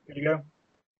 Good to go.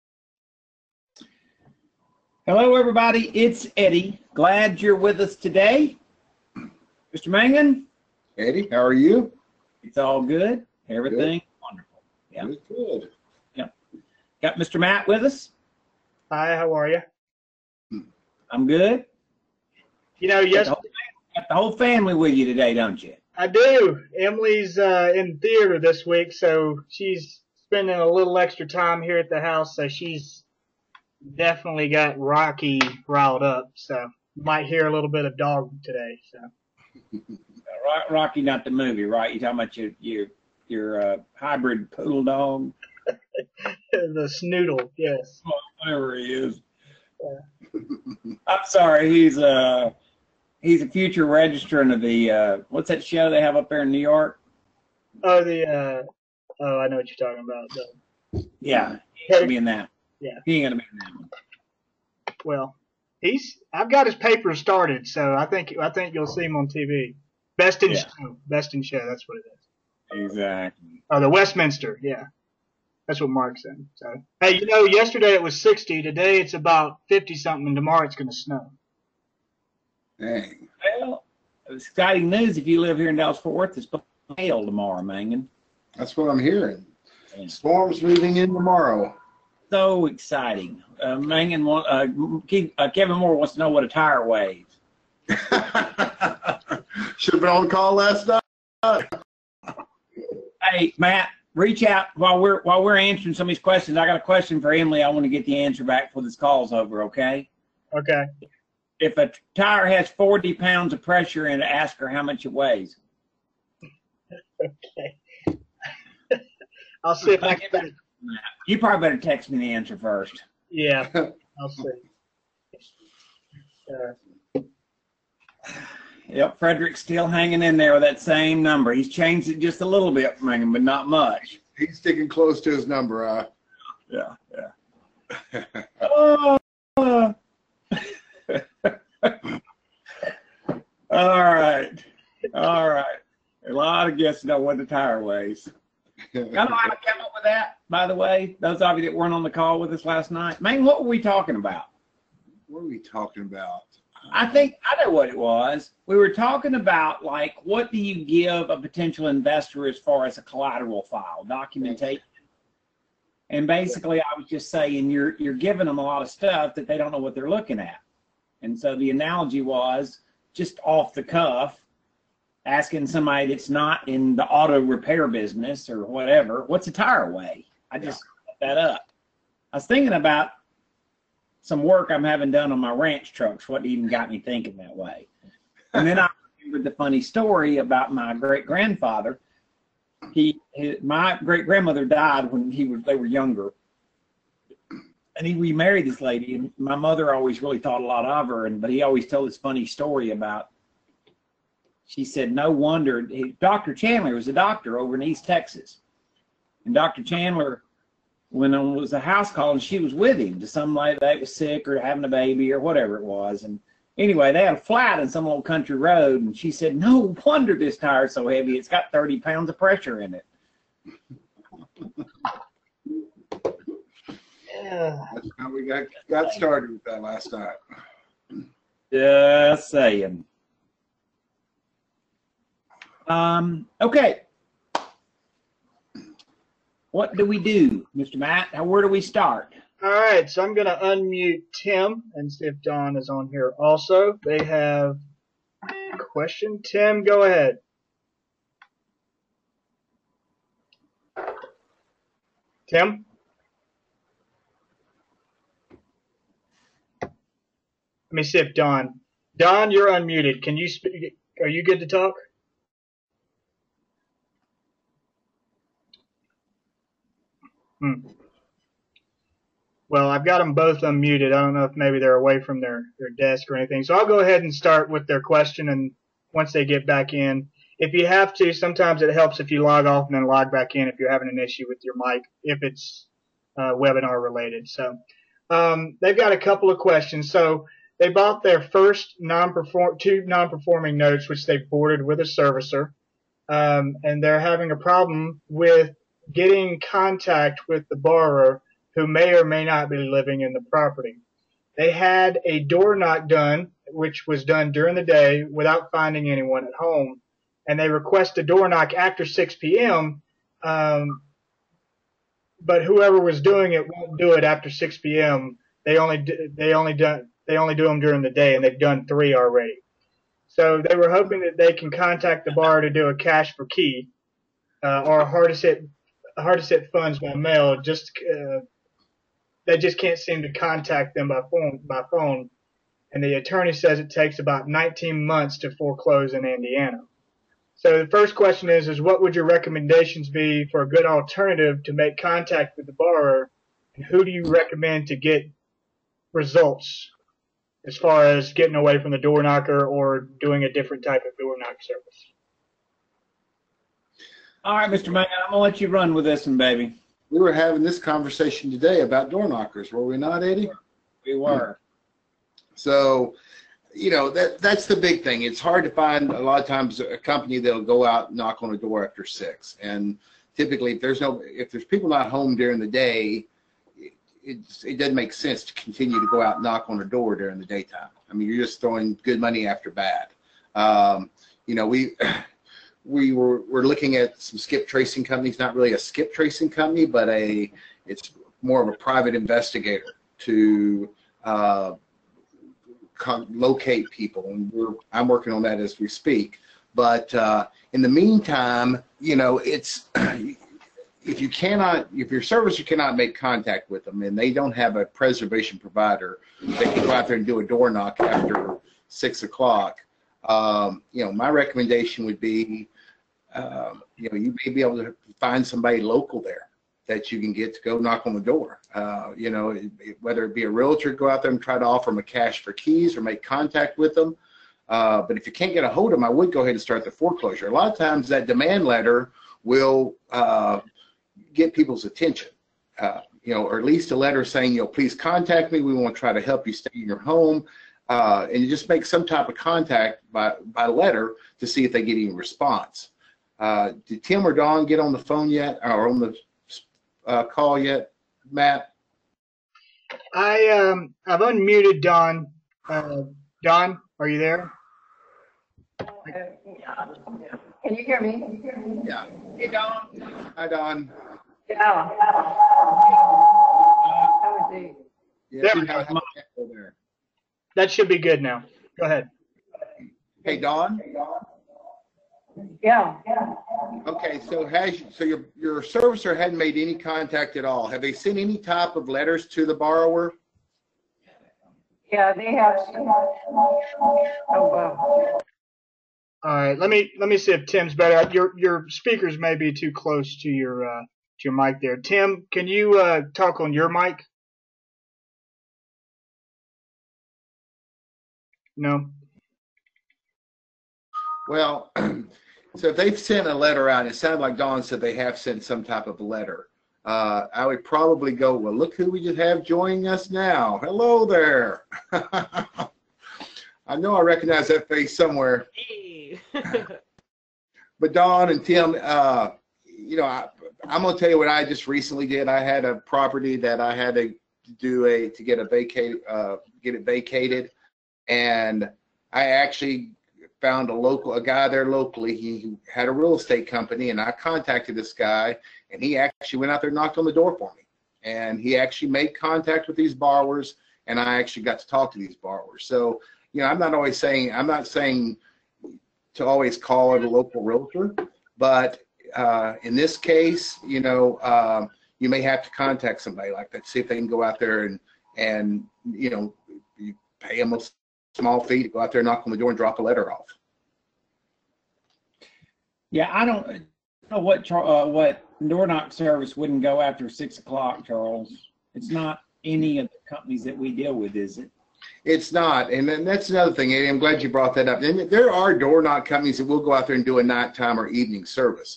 Hello, everybody. It's Eddie. Glad you're with us today. Mr. Mangan? Eddie, how are you? It's all good. Everything wonderful. Yeah. Good. Yep. Got Mr. Matt with us. Hi, how are you? I'm good. You know, yes, Got the whole family with you today, don't you? I do. Emily's in theater this week, so she's spending a little extra time here at the house, so she's definitely got Rocky riled up. So you might hear a little bit of dog today. So Rocky, not the movie, right? You're talking about your hybrid poodle dog? the Snoodle, yes. Whatever he is. Yeah. I'm sorry. He's a future registrant of the what's that show they have up there in New York? Oh, I know what you're talking about. Yeah, he's gonna be in that. Yeah. He ain't gonna be in that one. Well, I've got his paper started, so I think you'll see him on TV. Best in show, that's what it is. Exactly. Oh, the Westminster, yeah. That's what Mark said. So, hey, you know, yesterday it was 60. Today it's about 50 something, and tomorrow it's going to snow. Dang. Well, it's exciting news if you live here in Dallas-Fort Worth. It's supposed to hail tomorrow, Mangan. That's what I'm hearing. Yeah. Storms moving in tomorrow. So exciting. Mangan, Kevin Moore wants to know what a tire weighs. Should have been on call last night. Hey, Matt, reach out while we're answering some of these questions. I got a question for Emily. I want to get the answer back before this call's over, okay? Okay. If a tire has 40 pounds of pressure in it, ask her how much it weighs. Okay. I'll see if I can. You probably better text me the answer first. Yeah, I'll see. Yep, Frederick's still hanging in there with that same number. He's changed it just a little bit, but not much. He's sticking close to his number. Yeah. Oh. All right. A lot of guests know what the tire weighs. I don't know how to come up with that, by the way. Those of you that weren't on the call with us last night. Man, what were we talking about? What are we talking about? I think I know what it was. We were talking about, like, what do you give a potential investor as far as a collateral file, documentation? And basically, I was just saying you're giving them a lot of stuff that they don't know what they're looking at. And so the analogy was just off the cuff, asking somebody that's not in the auto repair business or whatever, what's a tire weigh? I just put that up. I was thinking about some work I'm having done on my ranch trucks, what even got me thinking that way. And then I remembered the funny story about my great-grandfather. My great-grandmother died when they were younger. And he remarried this lady, and my mother always really thought a lot of her, but he always told this funny story about, she said, no wonder, Dr. Chandler was a doctor over in East Texas. And Dr. Chandler, when it was a house call, and she was with him to some lady that was sick or having a baby or whatever it was. And anyway, they had a flat in some old country road, and she said, no wonder this tire's so heavy. It's got 30 pounds of pressure in it. Yeah. That's how we got started with that last night. Just saying. Okay. What do we do, Mr. Matt? Where do we start? All right, so I'm going to unmute Tim and see if Don is on here also. They have a question. Tim, go ahead. Tim? Let me see if Don, you're unmuted. Can you speak? Are you good to talk? Well, I've got them both unmuted. I don't know if maybe they're away from their desk or anything. So I'll go ahead and start with their question, and once they get back in, if you have to, sometimes it helps if you log off and then log back in if you're having an issue with your mic, if it's webinar related. So they've got a couple of questions. So they bought their first two non-performing notes, which they boarded with a servicer, and they're having a problem with getting contact with the borrower who may or may not be living in the property. They had a door knock done, which was done during the day without finding anyone at home, and they request a door knock after 6 p.m. But whoever was doing it won't do it after 6 p.m. They only do them during the day, and they've done 3 already. So they were hoping that they can contact the bar to do a cash for key or hard to set funds by mail. They just can't seem to contact them by phone. And the attorney says it takes about 19 months to foreclose in Indiana. So the first question is what would your recommendations be for a good alternative to make contact with the borrower, and who do you recommend to get results as far as getting away from the door knocker or doing a different type of door knock service? All right, Mr. Mann, I'm gonna let you run with this one, baby. We were having this conversation today about door knockers, were we not, Eddie? We were. So, you know, that's the big thing. It's hard to find a lot of times a company that'll go out and knock on a door after 6. And typically, if there's people not home during the day, it doesn't make sense to continue to go out and knock on a door during the daytime. I mean, you're just throwing good money after bad. You know, we're looking at some skip tracing companies, not really a skip tracing company, but it's more of a private investigator to locate people, and I'm working on that as we speak. But in the meantime, you know, it's if your servicer cannot make contact with them and they don't have a preservation provider that can go out there and do a door knock after 6 o'clock, you know, my recommendation would be, you know, you may be able to find somebody local there that you can get to go knock on the door. You know, whether it be a realtor, go out there and try to offer them a cash for keys or make contact with them. But if you can't get a hold of them, I would go ahead and start the foreclosure. A lot of times that demand letter will get people's attention, you know, or at least a letter saying, you know, please contact me. We want to try to help you stay in your home. And you just make some type of contact by letter to see if they get any response. Did Tim or Dawn get on the phone yet, or on the call yet, Matt? I've unmuted Dawn. Dawn, are you there? Can you hear me? Yeah. Hey, Dawn. Hi, Dawn. Yeah. How is he? Yeah, There we how- go. how- there. That should be good now. Go ahead. Hey, Dawn. Yeah. Okay, so your servicer hadn't made any contact at all. Have they sent any type of letters to the borrower? Yeah, they have. Oh, wow. All right. Let me see if Tim's better. Your speakers may be too close to your mic there. Tim, can you talk on your mic? No. Well, so if they've sent a letter out, it sounded like Dawn said they have sent some type of letter. I would probably go, well, look who we just have joining us now. Hello there. I know I recognize that face somewhere. Hey. But Dawn and Tim, you know, I'm going to tell you what I just recently did. I had a property that I had to do get it vacated, and I actually found a guy there locally. He had a real estate company, and I contacted this guy, and he actually went out there and knocked on the door for me. And he actually made contact with these borrowers, and I actually got to talk to these borrowers. So, you know, I'm not saying to always call it a local realtor, but in this case, you know, you may have to contact somebody like that, see if they can go out there and you know, you pay them a small fee to go out there, knock on the door, and drop a letter off. Yeah, I don't know what door knock service wouldn't go after 6 o'clock, Charles. It's not any of the companies that we deal with, is it? It's not, and then that's another thing, Eddie. I'm glad you brought that up. And there are door knock companies that will go out there and do a nighttime or evening service.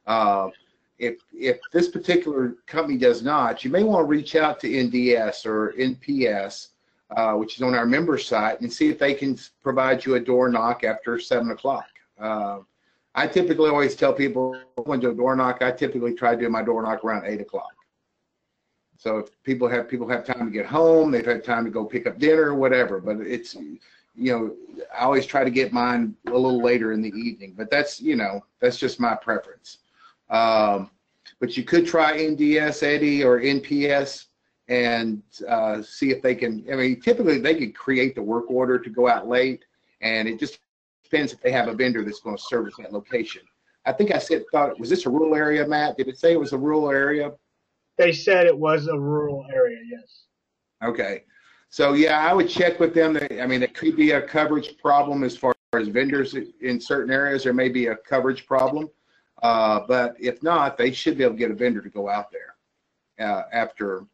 If this particular company does not, you may want to reach out to NDS or NPS, which is on our member site, and see if they can provide you a door knock after 7 o'clock. I typically always tell people when to do a door knock, I typically try to do my door knock around 8 o'clock. So if people have time to get home, they've had time to go pick up dinner or whatever. But it's, I always try to get mine a little later in the evening. But that's, that's just my preference. But you could try NDS, Eddie, or NPS and see if they can. I mean, typically they could create the work order to go out late, and it just depends if they have a vendor that's going to service that location. I think was this a rural area, Matt? Did it say it was a rural area? They said it was a rural area, yes. Okay. So, yeah, I would check with them. I mean, it could be a coverage problem as far as vendors in certain areas. There may be a coverage problem. But if not, they should be able to get a vendor to go out there after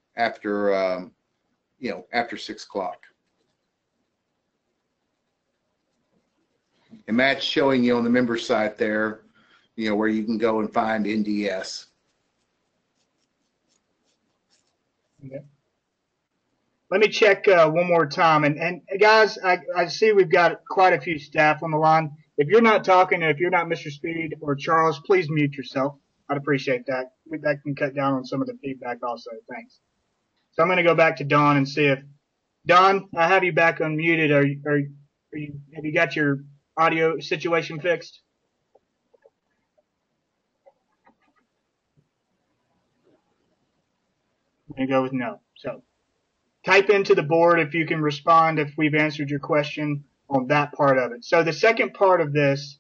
6 o'clock. And Matt's showing you on the member site there, where you can go and find NDS. Okay. Let me check one more time. And guys, I see we've got quite a few staff on the line. If you're not talking, if you're not Mr. Speed or Charles, please mute yourself. I'd appreciate that. That can cut down on some of the feedback also. Thanks. So I'm going to go back to Don and see if Don, I have you back unmuted. Have you got your audio situation fixed? I'm going to go with no. So type into the board if you can respond if we've answered your question on that part of it. So the second part of this,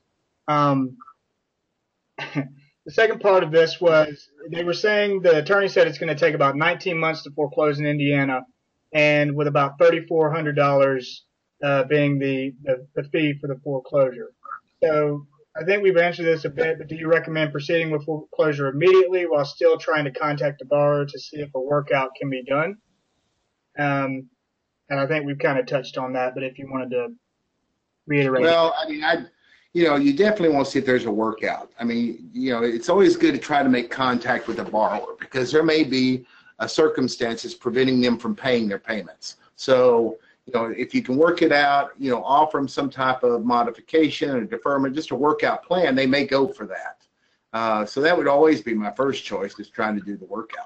was they were saying, the attorney said it's going to take about 19 months to foreclose in Indiana, and with about $3,400 being the fee for the foreclosure. So I think we've answered this a bit, but do you recommend proceeding with foreclosure immediately while still trying to contact the borrower to see if a workout can be done? And I think we've kind of touched on that, but if you wanted to reiterate. Well, I mean, you definitely want to see if there's a workout. I mean, it's always good to try to make contact with the borrower because there may be circumstances preventing them from paying their payments. So, if you can work it out, offer them some type of modification or deferment, just a workout plan, they may go for that. So that would always be my first choice, is trying to do the workout.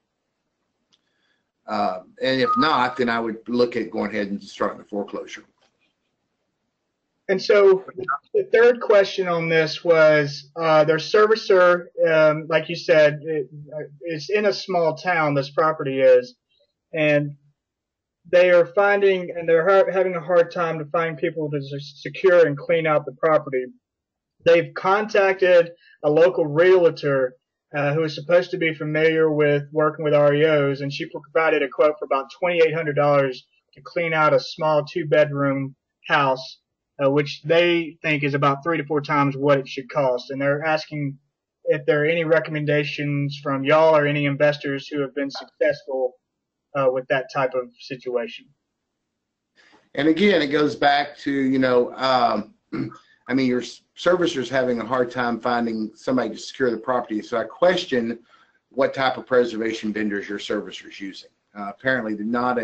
And if not, then I would look at going ahead and just starting the foreclosure. And so the third question on this was their servicer, like you said, it's in a small town, this property is, and they are finding, and they're having a hard time to find people to secure and clean out the property. They've contacted a local realtor who is supposed to be familiar with working with REOs, and she provided a quote for about $2,800 to clean out a small 2-bedroom house, which they think is about 3 to 4 times what it should cost. And they're asking if there are any recommendations from y'all or any investors who have been successful with that type of situation. And again, it goes back to, I mean, your servicer's having a hard time finding somebody to secure the property. So I question what type of preservation vendors your servicer's using. Apparently, they're not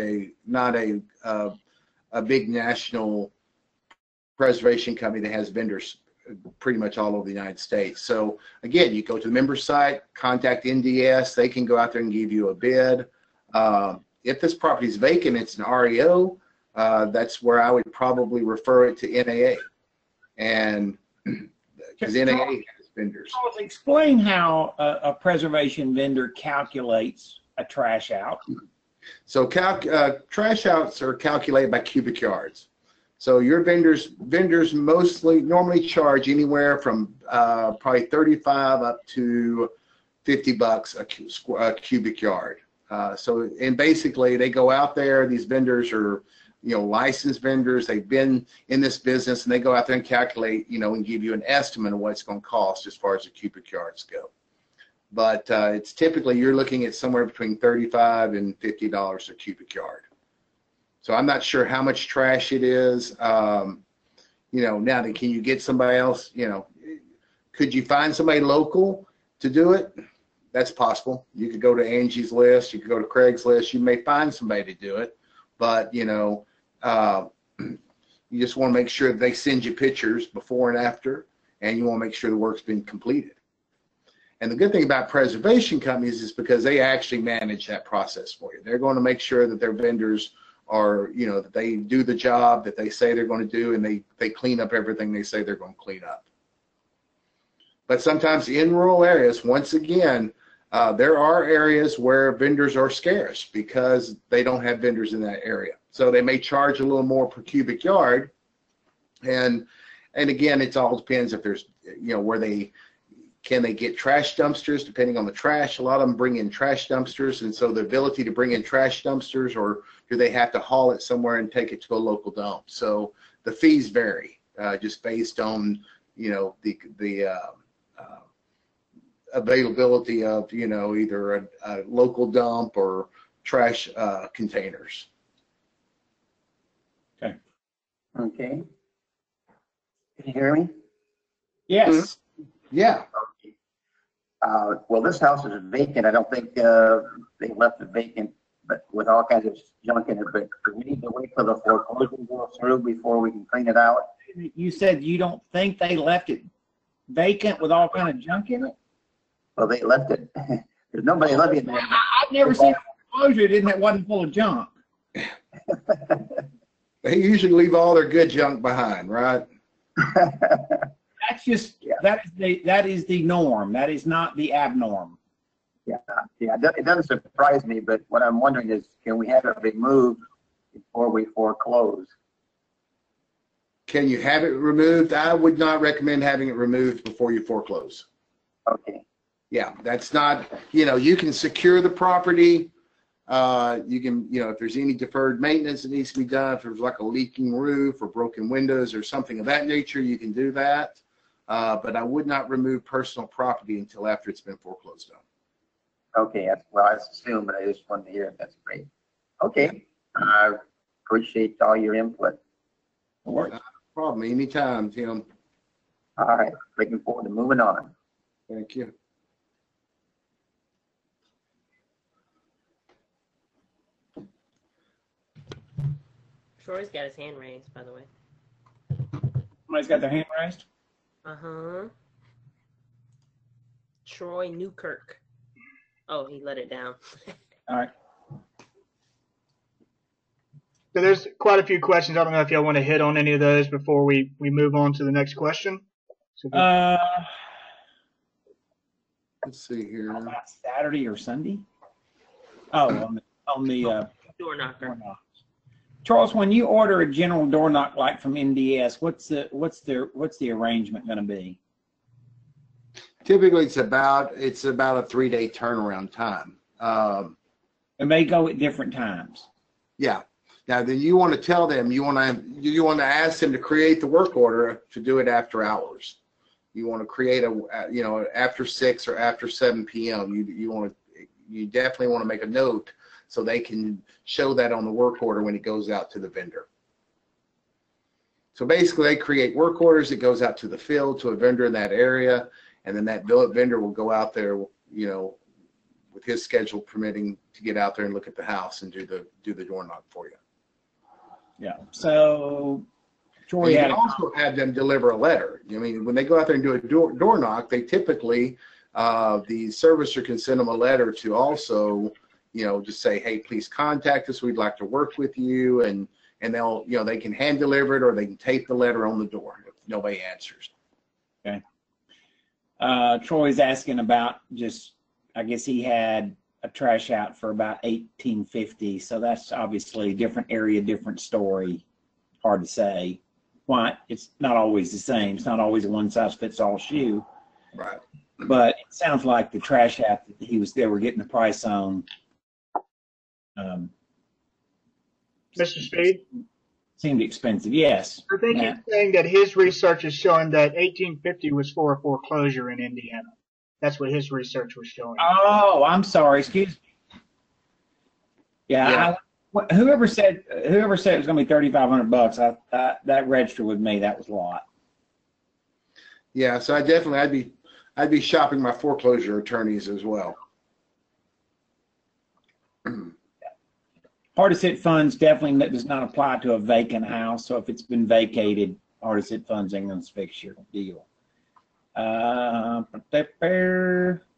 a big national preservation company that has vendors pretty much all over the United States. So again, you go to the member site, contact NDS. They can go out there and give you a bid. If this property is vacant, it's an REO. That's where I would probably refer it to NAA. And because NAA has vendors. Explain how a preservation vendor calculates a trash out. So trash outs are calculated by cubic yards. So your vendors normally charge anywhere from probably 35 up to $50 a cubic yard. And basically they go out there. These vendors are licensed vendors. They've been in this business, and they go out there and calculate, and give you an estimate of what it's going to cost as far as the cubic yards go. But it's typically, you're looking at somewhere between $35 and $50 a cubic yard. So I'm not sure how much trash it is. Now, can you get somebody else? Could you find somebody local to do it? That's possible. You could go to Angie's List. You could go to Craigslist. You may find somebody to do it. But, you just want to make sure that they send you pictures before and after, and you want to make sure the work's been completed. And the good thing about preservation companies is because they actually manage that process for you. They're going to make sure that their vendors are, you know, that they do the job that they say they're going to do, and they clean up everything they say they're going to clean up. But sometimes in rural areas, once again, there are areas where vendors are scarce because they don't have vendors in that area. So they may charge a little more per cubic yard. And again, it all depends if there's, you know, where can they get trash dumpsters depending on the trash. A lot of them bring in trash dumpsters. And so the ability to bring in trash dumpsters, or do they have to haul it somewhere and take it to a local dump? So the fees vary just based on, you know, the availability of, you know, either a local dump or trash containers. Okay. Okay. Can you hear me? Yes. Yeah. Well, this house is vacant. I don't think they left it vacant, but with all kinds of junk in it. But do we need to wait for the foreclosure to go through before we can clean it out? You said you don't think they left it vacant with all kind of junk in it? Well, they left it. There's nobody living in there. I've never seen a foreclosure that wasn't full of junk. They usually leave all their good junk behind, right? That's just, Yeah. that is the norm. That is not the abnorm. Yeah. It doesn't surprise me, but what I'm wondering is, can we have it removed before we foreclose? Can you have it removed? I would not recommend having it removed before you foreclose. Okay. Yeah, that's not, you know, you can secure the property. You can, you know, if there's any deferred maintenance that needs to be done, if there's like a leaking roof or broken windows or something of that nature, you can do that. But I would not remove personal property until after it's been foreclosed on. Okay. Well, I assume, but I just wanted to hear it. That's great. Okay. I appreciate all your input. No problem. Anytime, Tim. All right. Looking forward to moving on. Thank you. Troy's got his hand raised, by the way. Somebody's got their hand raised? Uh-huh. Troy Newkirk. Oh, he let it down. All right. So there's quite a few questions. I don't know if y'all want to hit on any of those before we move on to the next question. So Let's see here. About Saturday or Sunday? Oh, on the Door knocker. door knocks. Charles, when you order a general door knock like from NDS, what's the arrangement going to be? Typically, it's about a 3-day turnaround time. And they go at different times. Yeah. Now, then you want to tell them, you want to ask them to create the work order to do it after hours. You want to create after 6 or after 7 p.m. You definitely want to make a note so they can show that on the work order when it goes out to the vendor. So basically, they create work orders. It goes out to the field to a vendor in that area, and then that vendor will go out there, you know, with his schedule permitting, to get out there and look at the house and do the door knock for you. Yeah. So Troy You had can also have them deliver a letter. I mean, when they go out there and do a door knock, they typically, the servicer can send them a letter to also, you know, just say, hey, please contact us. We'd like to work with you. And they'll, you know, they can hand deliver it, or they can tape the letter on the door if nobody answers. Okay. Troy's asking about just, I guess he had a trash out for about $18.50. So that's obviously a different area, different story. Hard to say. Why? It's not always the same. It's not always a one-size-fits-all shoe. Right. But it sounds like the trash hat that they were getting the price on. Mr. Speed, Seemed expensive. Yes. I think he's saying that his research is showing that 1850 was for a foreclosure in Indiana. That's what his research was showing. Oh, I'm sorry. Excuse me. Yeah. Whoever said it was going to be $3,500, that registered with me. That was a lot. Yeah. So I'd be shopping my foreclosure attorneys as well. Hardest-hit funds definitely does not apply to a vacant house. So if it's been vacated, hardest-hit funds ain't going to fix your deal.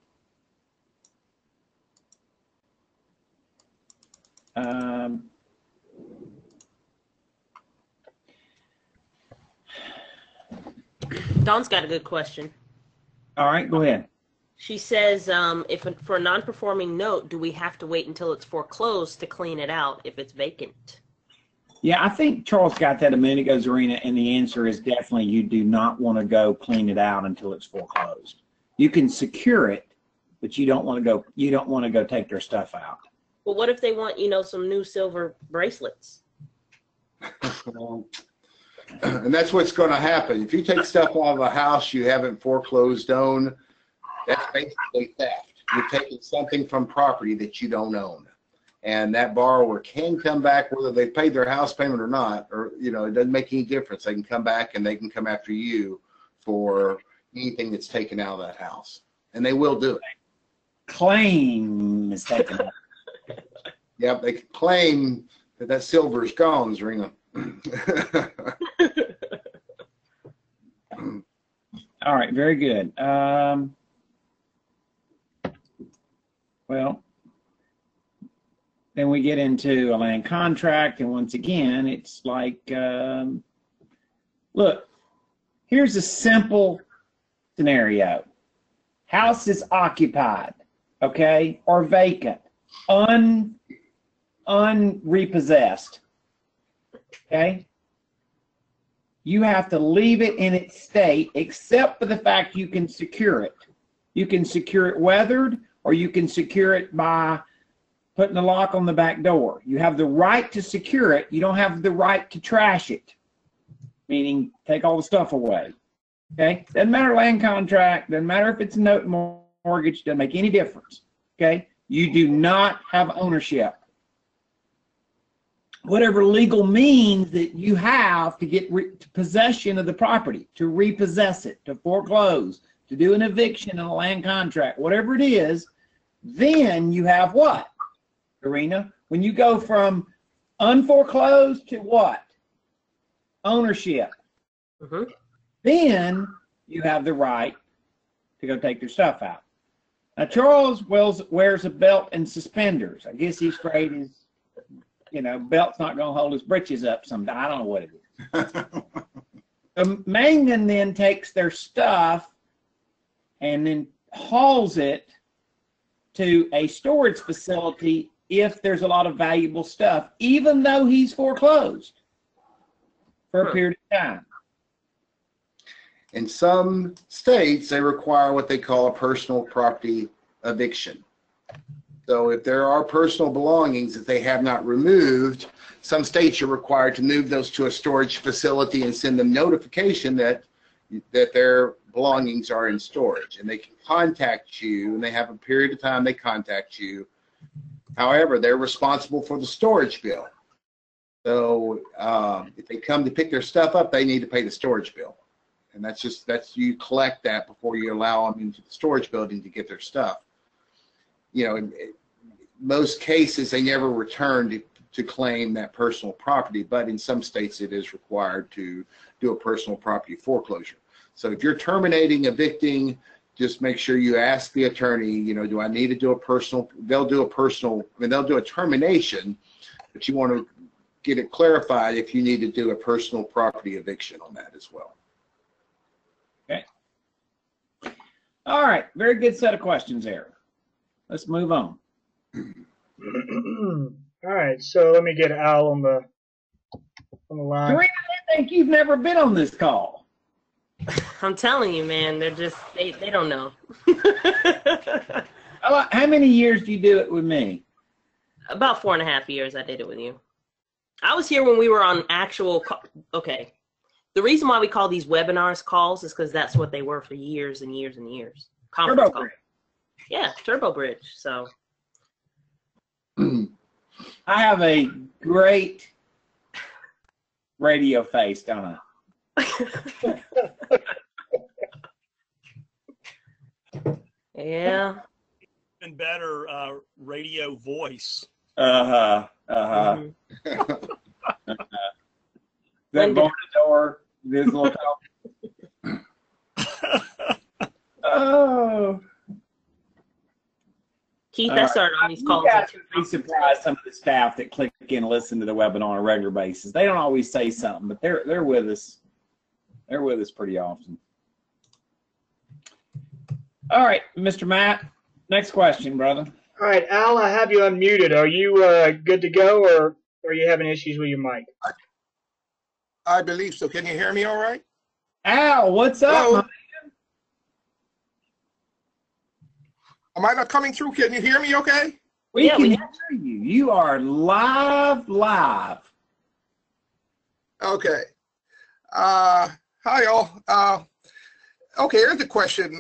Dawn's got a good question. All right, go ahead. She says, for a non-performing note, do we have to wait until it's foreclosed to clean it out if it's vacant? Yeah, I think Charles got that a minute ago, Zarina, and the answer is definitely you do not want to go clean it out until it's foreclosed. You can secure it, but you don't want to go. You don't want to go take their stuff out. Well, what if they want, some new silver bracelets? And that's what's going to happen. If you take stuff out of a house you haven't foreclosed on, that's basically theft. You're taking something from property that you don't own. And that borrower can come back whether they paid their house payment or not, or, it doesn't make any difference. They can come back and they can come after you for anything that's taken out of that house. And they will do it. Claim is taken out. Yep, they can claim that silver is gone, Zarina. All right, very good. Well, then we get into a land contract, and once again, it's like, look, here's a simple scenario. House is occupied, okay, or vacant, unrepossessed, okay? You have to leave it in its state, except for the fact you can secure it. You can secure it weathered, or you can secure it by putting a lock on the back door. You have the right to secure it. You don't have the right to trash it, meaning take all the stuff away. Okay? Doesn't matter land contract, doesn't matter if it's a note mortgage, doesn't make any difference. Okay? You do not have ownership. Whatever legal means that you have to get possession of the property, to repossess it, to foreclose, to do an eviction in a land contract, whatever it is, then you have what, Karina? When you go from unforeclosed to what? Ownership. Mm-hmm. Then you have the right to go take their stuff out. Now, Charles wears a belt and suspenders. I guess he's afraid his, belt's not going to hold his britches up someday. I don't know what it is. So Mangan then takes their stuff and then hauls it to a storage facility if there's a lot of valuable stuff, even though he's foreclosed for a period of time. In some states, they require what they call a personal property eviction. So if there are personal belongings that they have not removed, some states are required to move those to a storage facility and send them notification that their belongings are in storage. And they can contact you, and they have a period of time they contact you. However, they're responsible for the storage bill. So if they come to pick their stuff up, they need to pay the storage bill. And that's you collect that before you allow them into the storage building to get their stuff. In most cases, they never return to claim that personal property, but in some states it is required to do a personal property foreclosure. So if you're terminating, evicting, just make sure you ask the attorney, do I need to do a personal, they'll do a termination, but you want to get it clarified if you need to do a personal property eviction on that as well. Okay. All right. Very good set of questions there. Let's move on. All right. So let me get Al on the line. Serena, I think you've never been on this call. I'm telling you, man, they're just, they don't know. How many years do you do it with me? About 4.5 years I did it with you. I was here when we were on actual, okay. The reason why we call these webinars calls is because that's what they were for years and years and years. Conference call. Yeah, Turbo Bridge. So I have a great radio face, don't I? Yeah. And better radio voice. That door, this little top. Oh. Keith, I started on these calls. You guys would be surprised some of the staff that click in and listen to the webinar on a regular basis. They don't always say something, but they're with us. They're with us pretty often. All right, Mr. Matt, next question, brother. All right, Al, I have you unmuted. Are you good to go, or are you having issues with your mic? I believe so. Can you hear me all right? Al, what's up? Hello? man? Am I not coming through? Can you hear me okay? We Yeah, can we- hear you. You are live. Okay. Hi, all. Okay, here's the question.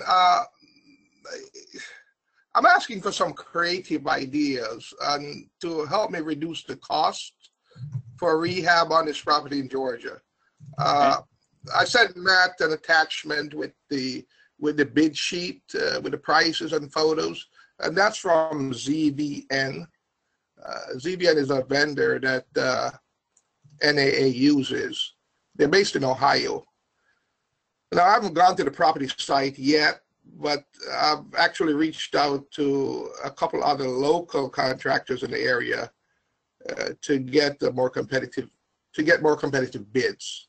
I'm asking for some creative ideas to help me reduce the cost for rehab on this property in Georgia. I sent Matt an attachment with the bid sheet with the prices and photos, and that's from ZVN. ZVN is a vendor that NAA uses. They're based in Ohio. Now, I haven't gone to the property site yet, but I've actually reached out to a couple other local contractors in the area to get more competitive bids.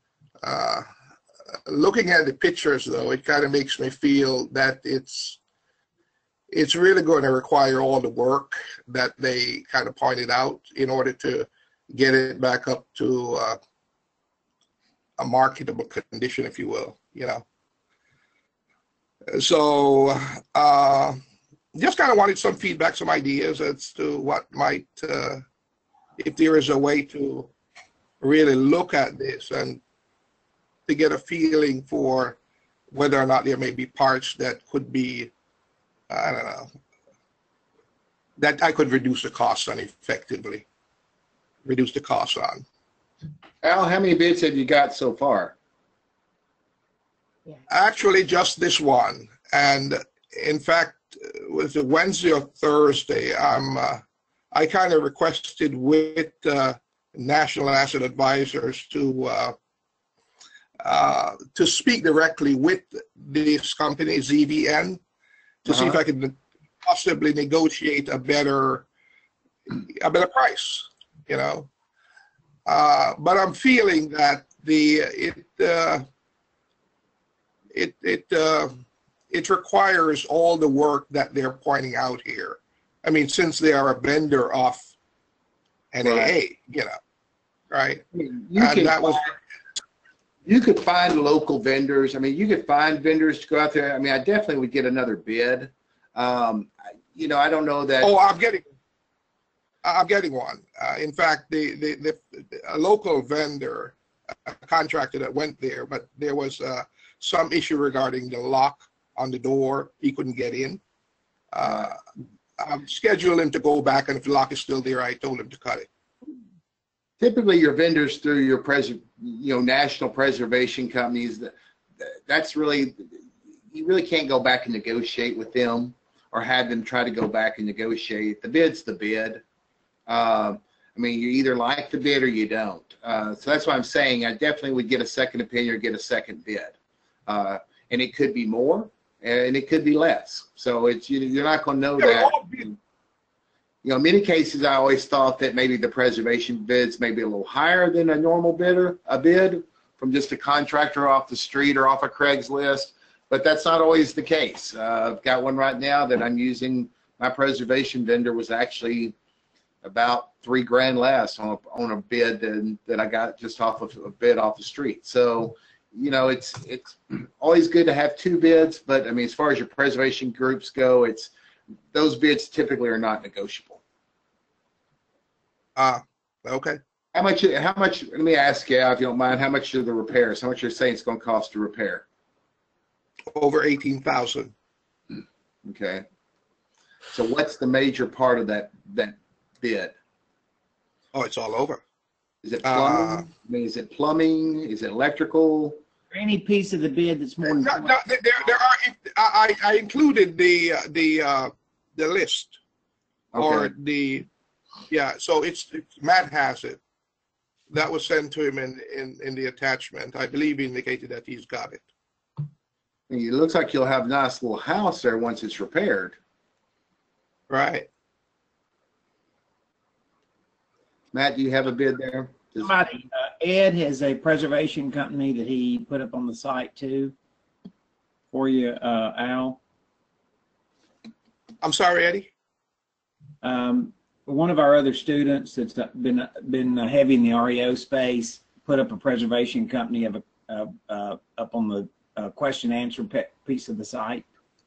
Looking at the pictures, though, it kind of makes me feel that it's really going to require all the work that they kind of pointed out in order to get it back up to a marketable condition, if you will, you know. So just kind of wanted some feedback, some ideas as to what might, if there is a way to really look at this and to get a feeling for whether or not there may be parts that could be, I don't know, that I could reduce the cost on effectively, reduce the cost on. Al, how many bids have you got so far? Actually, just this one. And in fact, was it Wednesday or Thursday? I kind of requested with National Asset Advisors to speak directly with this company, ZVN, to see if I could possibly negotiate a better price, you know. But I'm feeling that it requires all the work that they're pointing out here. I mean, since they are a vendor of NAA, right. You know, right? You could find local vendors. I mean, you could find vendors to go out there. I mean, I definitely would get another bid. You know, I don't know that. Oh, I'm getting one. In fact, a local vendor, a contractor that went there, but there was some issue regarding the lock on the door. He couldn't get in. I've scheduled him to go back, and if the lock is still there, I told him to cut it. Typically, your vendors through your national preservation companies, that's really, you really can't go back and negotiate with them or have them try to go back and negotiate. The bid's the bid. I mean, you either like the bid or you don't. So that's why I'm saying I definitely would get a second opinion or get a second bid. And it could be more and it could be less. So it's, you're not going to know that. You know, in many cases, I always thought that maybe the preservation bids may be a little higher than a normal bid from just a contractor off the street or off a Craigslist, but that's not always the case. I've got one right now that I'm using. My preservation vendor was actually about $3,000 less on a bid that I got just off of a bid off the street. So, you know, it's always good to have two bids, but I mean, as far as your preservation groups go, those bids typically are not negotiable. Okay. How much, let me ask you, if you don't mind, how much are the repairs? How much you're saying it's going to cost to repair? Over $18,000. Okay. So what's the major part of that bid? Oh, it's all over. Is it plumbing? I mean, is it plumbing? Is it electrical? Or any piece of the bid that's more than there are. I included the list, Okay. or the, yeah. So it's Matt has it. That was sent to him in the attachment. I believe he indicated that he's got it. It looks like you'll have a nice little house there once it's repaired. Right. Matt, do you have a bid there? Somebody, Ed has a preservation company that he put up on the site too for you, Al. I'm sorry, Eddie. One of our other students that's been heavy in the REO space put up a preservation company of up on the question answer piece of the site.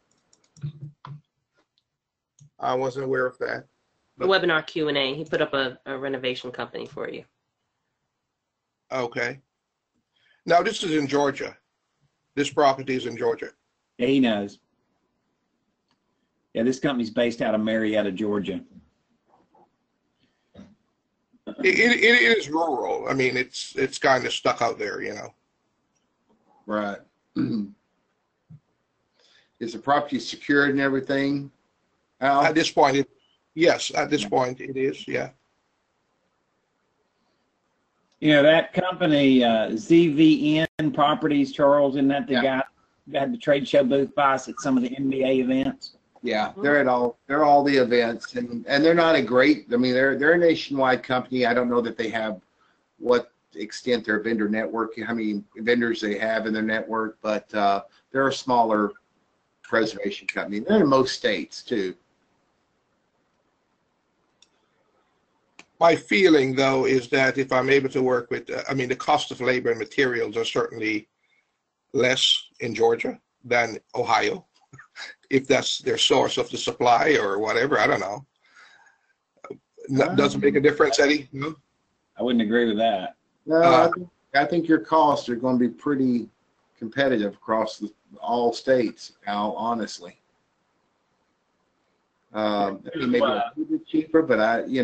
I wasn't aware of that. The webinar Q&A. He put up a renovation company for you. Okay. Now this is in Georgia. This property is in Georgia. Yeah, he knows. Yeah, this company's based out of Marietta, Georgia. It is rural. I mean, it's kind of stuck out there, you know. Right. Is the property secured and everything, Al? At this point, yes. At this point, it is. Yeah. You know, that company, ZVN Properties, Charles, isn't that the guy who had the trade show booth by us at some of the NBA events? Yeah, they're all the events, and they're not a great. I mean, they're a nationwide company. I don't know that they have what extent their vendor network, how many vendors they have in their network, but they're a smaller preservation company. They're in most states too. My feeling, though, is that if I'm able to work with, I mean, the cost of labor and materials are certainly less in Georgia than Ohio. If that's their source of the supply or whatever, I don't know. Doesn't make a difference, Eddie? No? I wouldn't agree with that. No, I think your costs are going to be pretty competitive across all states, Al, honestly. Maybe a little bit cheaper, but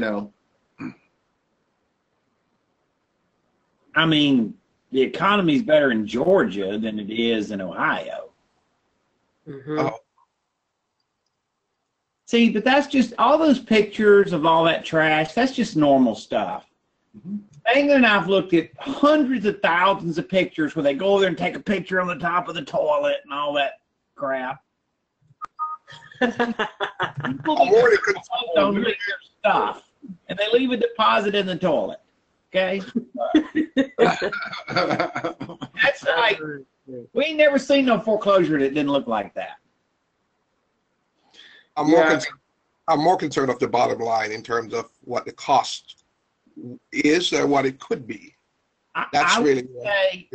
I mean, the economy's better in Georgia than it is in Ohio. Mm-hmm. Oh. See, but that's just all those pictures of all that trash. That's just normal stuff. Mhm. England and I've looked at hundreds of thousands of pictures where they go there and take a picture on the top of the toilet and all that crap. People I'm already don't leave their stuff, and they leave a deposit in the toilet. Okay, that's like we ain't never seen no foreclosure that didn't look like that. I'm more concerned of the bottom line in terms of what the cost is or what it could be. That's I really would say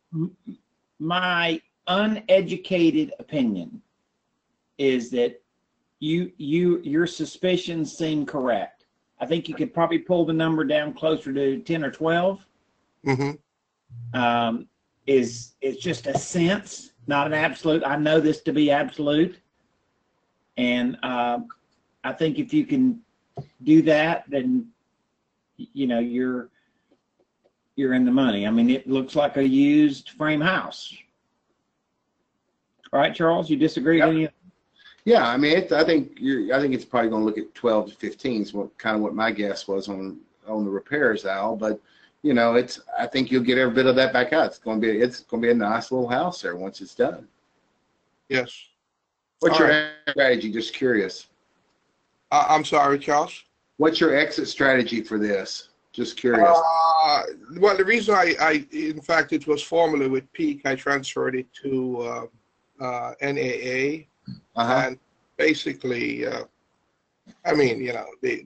my uneducated opinion is that your suspicions seem correct. I think you could probably pull the number down closer to 10 or 12. Mm-hmm. It's just a sense, not an absolute. I know this to be absolute. And I think if you can do that, then you know you're in the money. I mean, it looks like a used frame house. All right, Charles, you disagree with any? Yeah, I mean, I think it's probably going to look at 12 to 15 is what my guess was on the repairs, Al. But you know, I think you'll get every bit of that back out. It's going to be a nice little house there once it's done. Yes. What's your strategy? Just curious. I'm sorry, Charles. What's your exit strategy for this? Just curious. Well, the reason I in fact, it was formerly with Peak. I transferred it to NAA, and basically, I mean, you know,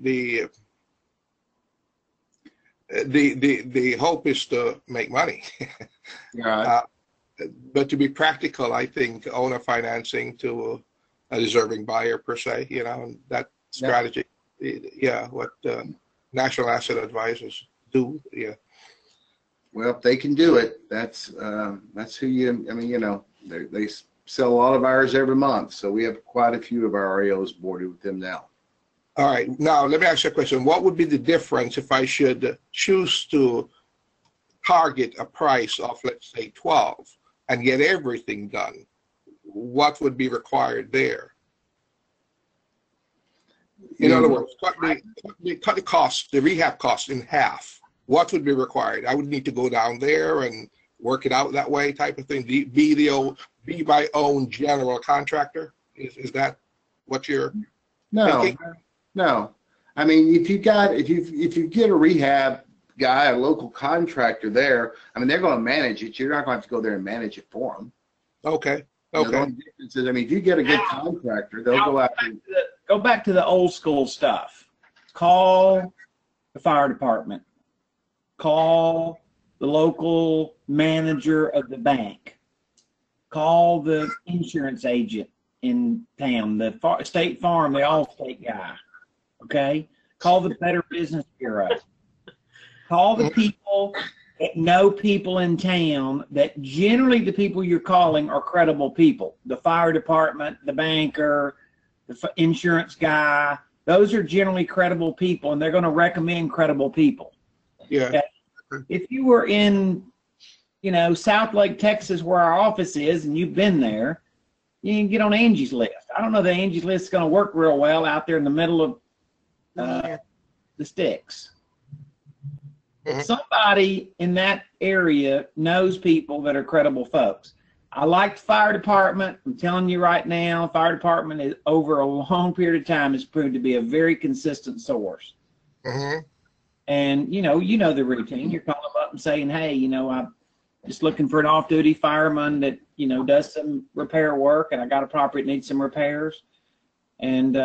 the hope is to make money. Yeah. But to be practical, I think owner financing to a deserving buyer per se, you know, and that strategy, what national asset advisors do, Well, if they can do it, that's who you. I mean, you know, they sell a lot of ours every month, so we have quite a few of our REOs boarded with them now. All right, now let me ask you a question. What would be the difference if I should choose to target a price of, let's say, 12 and get everything done? What would be required there? In other words, cut the cost, the rehab cost in half. What would be required? I would need to go down there and work it out that way, type of thing. Be my own general contractor. Is that what you're? No, Thinking- no. I mean, if you get a rehab guy, a local contractor there, I mean, they're going to manage it. You're not going to have to go there and manage it for them. Okay. You know, the Okay. only difference is, I mean, if you get a good contractor, they'll go out and Go back to the old school stuff. Call the fire department. Call the local manager of the bank. Call the insurance agent in town, the State Farm, the Allstate guy. Okay? Call the Better Business Bureau. Call the people that know people in town, that generally the people you're calling are credible people. The fire department, the banker, the insurance guy. Those are generally credible people, and they're going to recommend credible people. Yeah. If you were in, South Lake, Texas, where our office is, and you've been there, you can get on Angie's List. I don't know that Angie's List is going to work real well out there in the middle of the sticks. Mhm. Somebody in that area knows people that are credible folks. I like the fire department. I'm telling you right now, fire department is over a long period of time has proved to be a very consistent source. Hmm. And you know the routine. You're calling them up and saying, hey, I'm just looking for an off-duty fireman that does some repair work, and I got a property that needs some repairs. And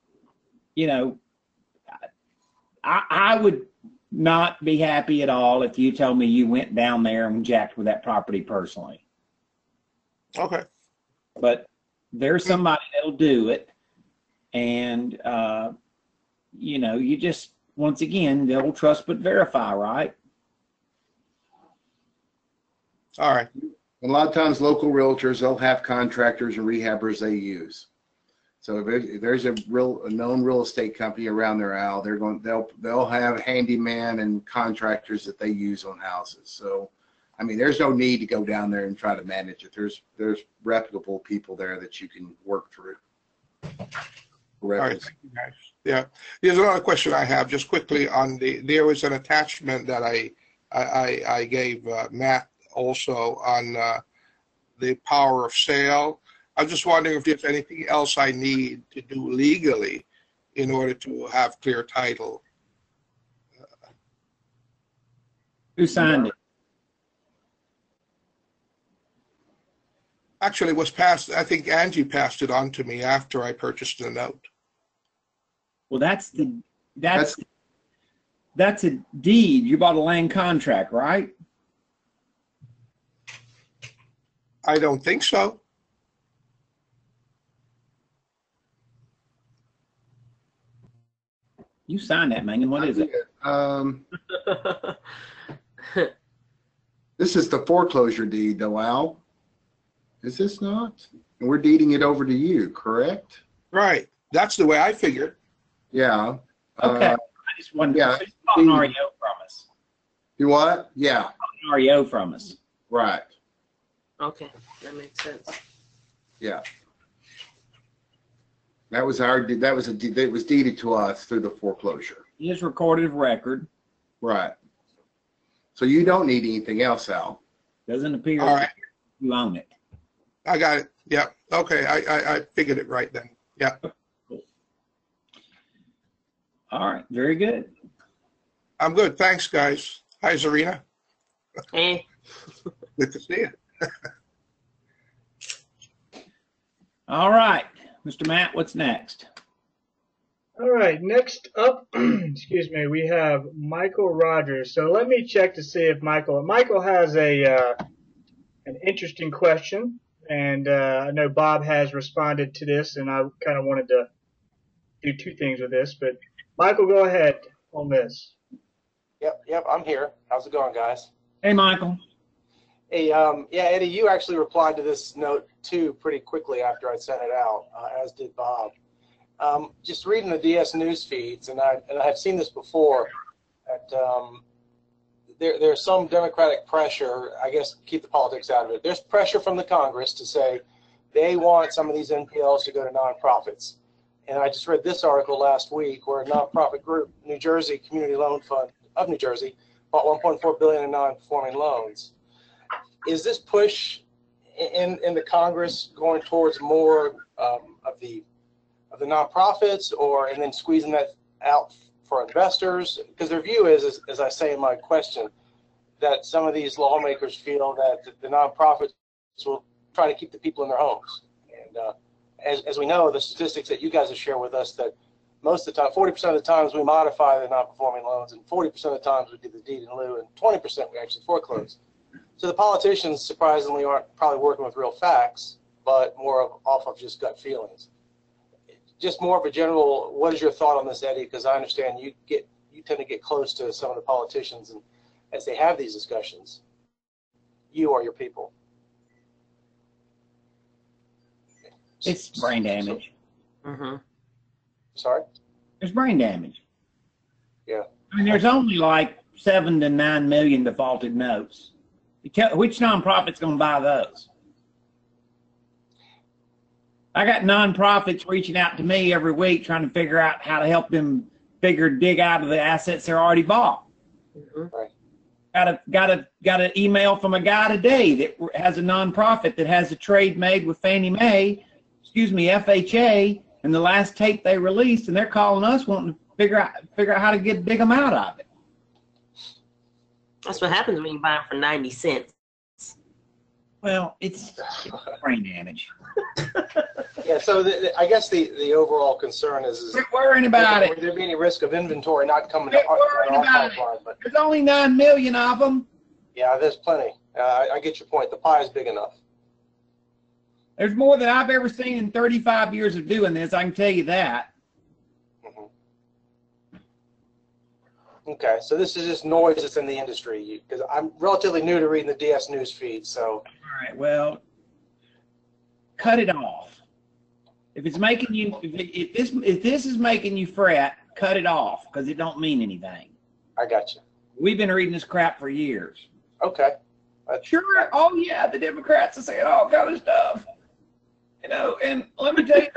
I would not be happy at all if you told me you went down there and jacked with that property personally. Okay. But there's somebody that'll do it, and you just, once again, they'll trust but verify, right? All right. a lot of times local realtors, they'll have contractors and rehabbers they use. So if there's a known real estate company around their alley, they'll have handyman and contractors that they use on houses. So, I mean, there's no need to go down there and try to manage it. There's reputable people there that you can work through. All right, thank you guys. Yeah, there's another question I have just quickly on there was an attachment that I gave Matt also on the power of sale. I'm just wondering if there's anything else I need to do legally in order to have clear title. Who signed it? Actually, it was passed. I think Angie passed it on to me after I purchased the note. Well, that's a deed. You bought a land contract, right? I don't think so. You signed that, man. What is it? This is the foreclosure deed, though, Al. Is this not? And we're deeding it over to you, correct? Right. That's the way I figured. Yeah. Okay. I just wondered. Yeah. So you bought an REO from us. You what? Yeah. An REO from us. Right. Okay, that makes sense. Yeah. That was it was deeded to us through the foreclosure. It is recorded of record. Right. So you don't need anything else, Al. Doesn't appear All right. you own it. I got it. Yeah. Okay. I figured it right then. Yeah. All right. Very good. I'm good. Thanks, guys. Hi, Zarina. Hey. Good to see you. All right. Mr. Matt, what's next? All right, next up, excuse me, we have Michael Rogers. So let me check to see if Michael has an interesting question, and I know Bob has responded to this, and I kind of wanted to do two things with this, but Michael, go ahead on this. Yep, I'm here. How's it going, guys? Hey, Michael. Hey, yeah, Eddie, you actually replied to this note too pretty quickly after I sent it out, as did Bob. Just reading the DS news feeds, and I have seen this before. That there's some Democratic pressure. I guess keep the politics out of it. There's pressure from the Congress to say they want some of these NPLs to go to nonprofits. And I just read this article last week where a nonprofit group, New Jersey Community Loan Fund of New Jersey, bought $1.4 billion in non-performing loans. Is this push in the Congress going towards more of the of the nonprofits, and then squeezing that out for investors? Because their view is, as I say in my question, that some of these lawmakers feel that the nonprofits will try to keep the people in their homes. And as we know, the statistics that you guys have shared with us, that most of the time, 40% of the times we modify the non-performing loans, and 40% of the times we do the deed in lieu, and 20% we actually foreclose. So the politicians, surprisingly, aren't probably working with real facts, but more off of just gut feelings. Just more of a general, what is your thought on this, Eddie? Because I understand you tend to get close to some of the politicians, and as they have these discussions, you are your people. It's brain damage. Mm-hmm. Sorry? There's brain damage. Yeah. I mean, there's only like 7 to 9 million defaulted notes. Which nonprofit's going to buy those? I got nonprofits reaching out to me every week trying to figure out how to help them dig out of the assets they're already bought. Mm-hmm. Right. Got an email from a guy today that has a nonprofit that has a trade made with FHA, and the last tape they released, and they're calling us wanting to figure out how to dig them out of it. That's what happens when you buy them for 90 cents. Well, it's brain damage. Yeah, so I guess the overall concern is Quit worrying about it. Would there be any risk of inventory not coming Quit to our worrying about pipeline? it. But There's only 9 million of them. yeah, there's plenty. I get your point. The pie is big enough. There's more than I've ever seen in 35 years of doing this. I can tell you that. Mm-hmm. Okay, so this is just noise that's in the industry, because I'm relatively new to reading the DS news feed. So All right, well, cut it off. If it's making you, if this is making you fret, cut it off, because it don't mean anything. I got you. We've been reading this crap for years. Okay. Sure. Oh yeah, the Democrats are saying all kind of stuff. You know, and let me tell you,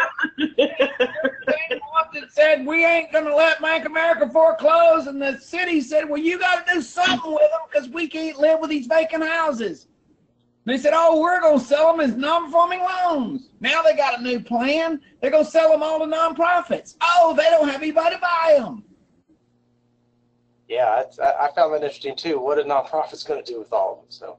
that said we ain't gonna let Bank of America foreclose, and the city said, well, you got to do something with them because we can't live with these vacant houses. They said, oh, we're gonna sell them as non-performing loans. Now they got a new plan. They're gonna sell them all to nonprofits. Oh, they don't have anybody to buy them. Yeah, I found that interesting too. What are nonprofits going to do with all of them? So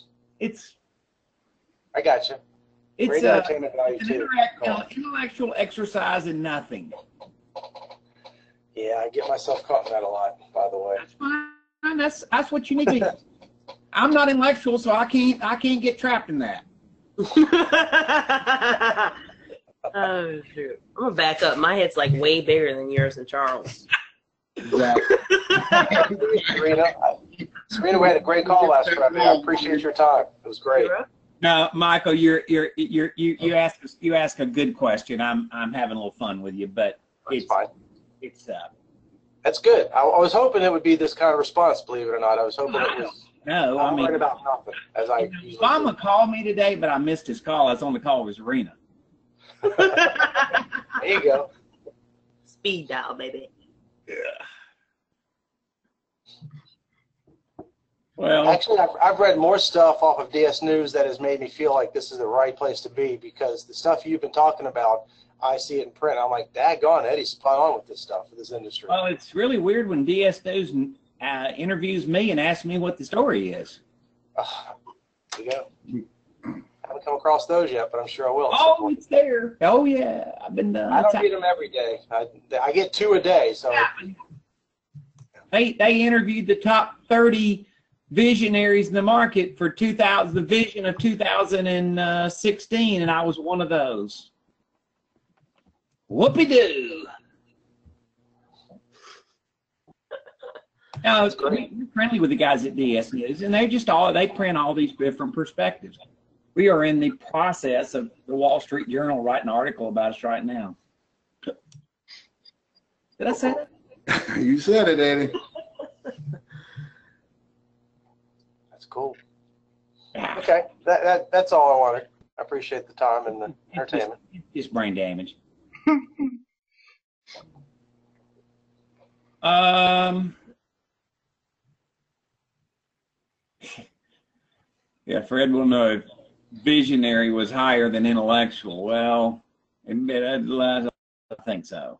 I got you. It's entertainment value too. Intellectual exercise in nothing. Yeah, I get myself caught in that a lot, by the way. That's fine. That's what you need to do. I'm not intellectual, so I can't get trapped in that. Oh shoot! I'm gonna back up. My head's like way bigger than yours and Charles. Exactly. Serena, we had a great call last Friday. I appreciate your time. It was great. No, Michael, you ask a good question. I'm having a little fun with you, but It's fine. It's That's good. I was hoping it would be this kind of response. Believe it or not, I was hoping it was. No, I mean, right about nothing, as I usually Obama called me today, but I missed his call. I was on the call with Serena. There you go. Speed dial, baby. Yeah. Well, Actually, I've read more stuff off of DS News that has made me feel like this is the right place to be, because the stuff you've been talking about, I see it in print. I'm like, daggone, Eddie's spot on with this stuff for this industry. well, it's really weird when DS News interviews me and asks me what the story is. There you go. Haven't come across those yet, but I'm sure I will. Oh, it's there. Oh, yeah. I've been. I don't read them every day. I get 2 a day, so. They interviewed the top 30 visionaries in the market for the vision of 2016, and I was one of those. Whoopie-doo. No, we're friendly with the guys at DS News, and they print all these different perspectives. We are in the process of the Wall Street Journal writing an article about us right now. Did I say that? You said it, Eddie. That's cool. Okay, that's all I wanted. I appreciate the time and the entertainment. It's brain damage. Yeah, Fred will know if visionary was higher than intellectual. Well, think so.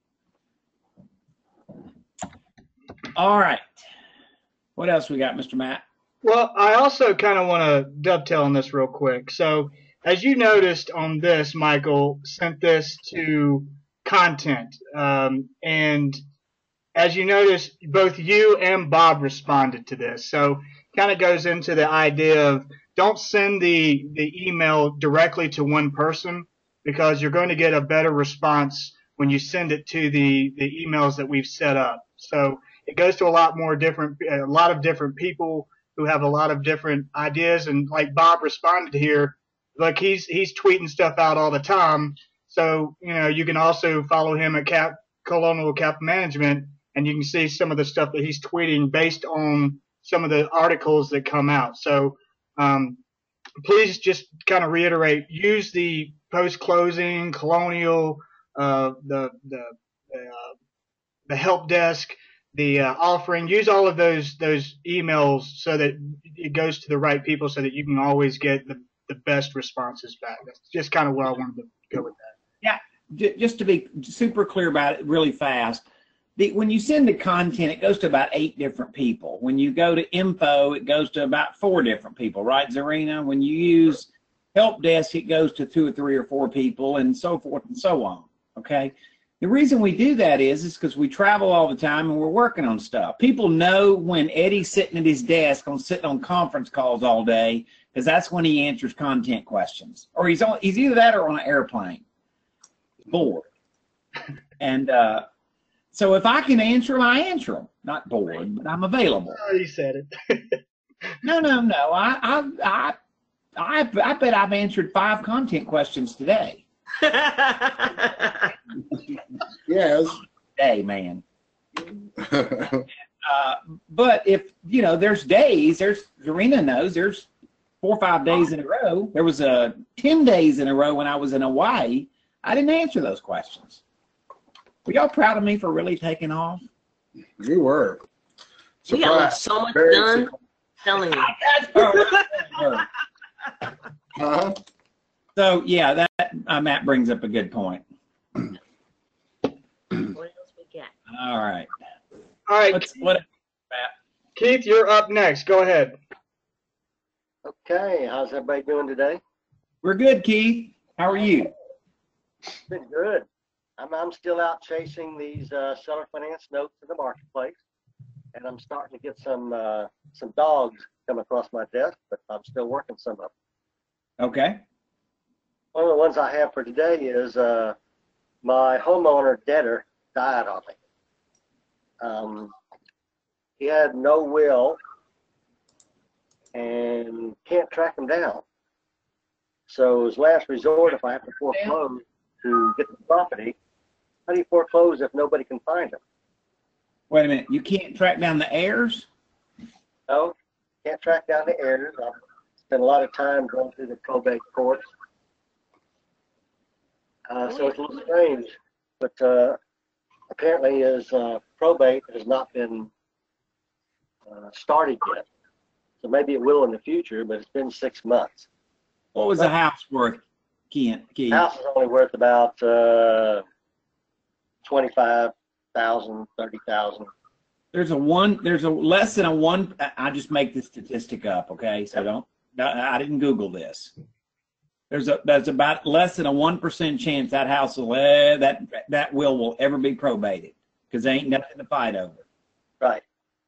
All right. What else we got, Mr. Matt? Well, I also kind of want to dovetail on this real quick. So, as you noticed on this, Michael sent this to content. And as you noticed, both you and Bob responded to this. So, kind of goes into the idea of don't send the email directly to one person, because you're going to get a better response when you send it to the emails that we've set up. So, it goes to a lot of different people who have a lot of different ideas. And like Bob responded here, look, he's tweeting stuff out all the time. So, you can also follow him at Colonial Capital Management, and you can see some of the stuff that he's tweeting based on some of the articles that come out. So, please just kind of reiterate, use the post-closing, Colonial, the help desk, the offering, use all of those emails so that it goes to the right people, so that you can always get the best responses back. That's just kind of where I wanted to go with that. Yeah, just to be super clear about it really fast, when you send the content, it goes to about 8 different people. When you go to info, it goes to about 4 different people, right, Zarina? When you use help desk, it goes to 2 or 3 or 4 people, and so forth and so on, okay? The reason we do that is because we travel all the time and we're working on stuff. People know when Eddie's sitting at his desk sitting on conference calls all day, because that's when he answers content questions. Or he's either that or on an airplane. Bored. And so if I can answer them, I answer them. Not bored, but I'm available. Oh, you said it. No. I bet I've answered 5 content questions today. Yes. Day, man. But if, there's days, Zarina knows, there's 4 or 5 days in a row. There was 10 days in a row when I was in Hawaii. I didn't answer those questions. Were y'all proud of me for really taking off? We were. We got so much done. Telling you. Uh-huh. So yeah, that Matt brings up a good point. What else we got? All right. Matt? Keith, you're up next. Go ahead. Okay, how's everybody doing today? We're good, Keith. How are you? Been good. I'm still out chasing these seller finance notes in the marketplace, and I'm starting to get some dogs come across my desk, but I'm still working some of them. Okay. One of the ones I have for today is my homeowner debtor died on me. He had no will and can't track him down. So his last resort, if I have to foreclose to get the property, how do you foreclose if nobody can find him? Wait a minute. You can't track down the heirs? No, can't track down the heirs. I've spent a lot of time going through the probate courts. So it's a little strange, but apparently his probate has not been started yet. So maybe it will in the future, but it's been 6 months. What was the house worth, Keith? The house is only worth about $25,000, $30,000. There's a less than a 1. I just make the statistic up, okay? So I didn't Google this. There's about less than a 1% chance that house will that will ever be probated, because there ain't nothing to fight over. Right.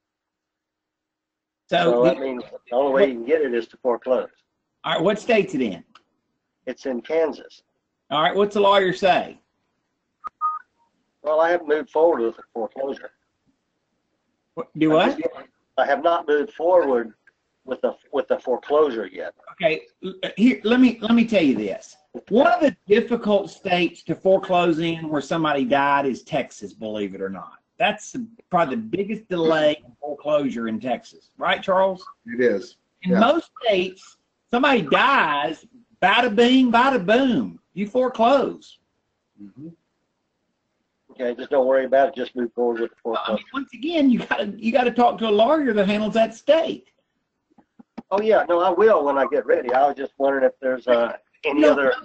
So that means the only way you can get it is to foreclose. All right, what state's it in? It's in Kansas. All right, what's the lawyer say? Well, I haven't moved forward with the foreclosure. Do what? I have not moved forward with the foreclosure yet. Okay, here let me tell you this. One of the difficult states to foreclose in where somebody died is Texas, believe it or not. That's probably the biggest delay in foreclosure in Texas, right, Charles? It is. In most states, somebody dies, bada bing, bada boom, you foreclose. Mm-hmm. Okay, just don't worry about it. Just move forward with the foreclosure. I mean, once again, you got to talk to a lawyer that handles that state. Oh yeah, no, I will when I get ready. I was just wondering if there's any other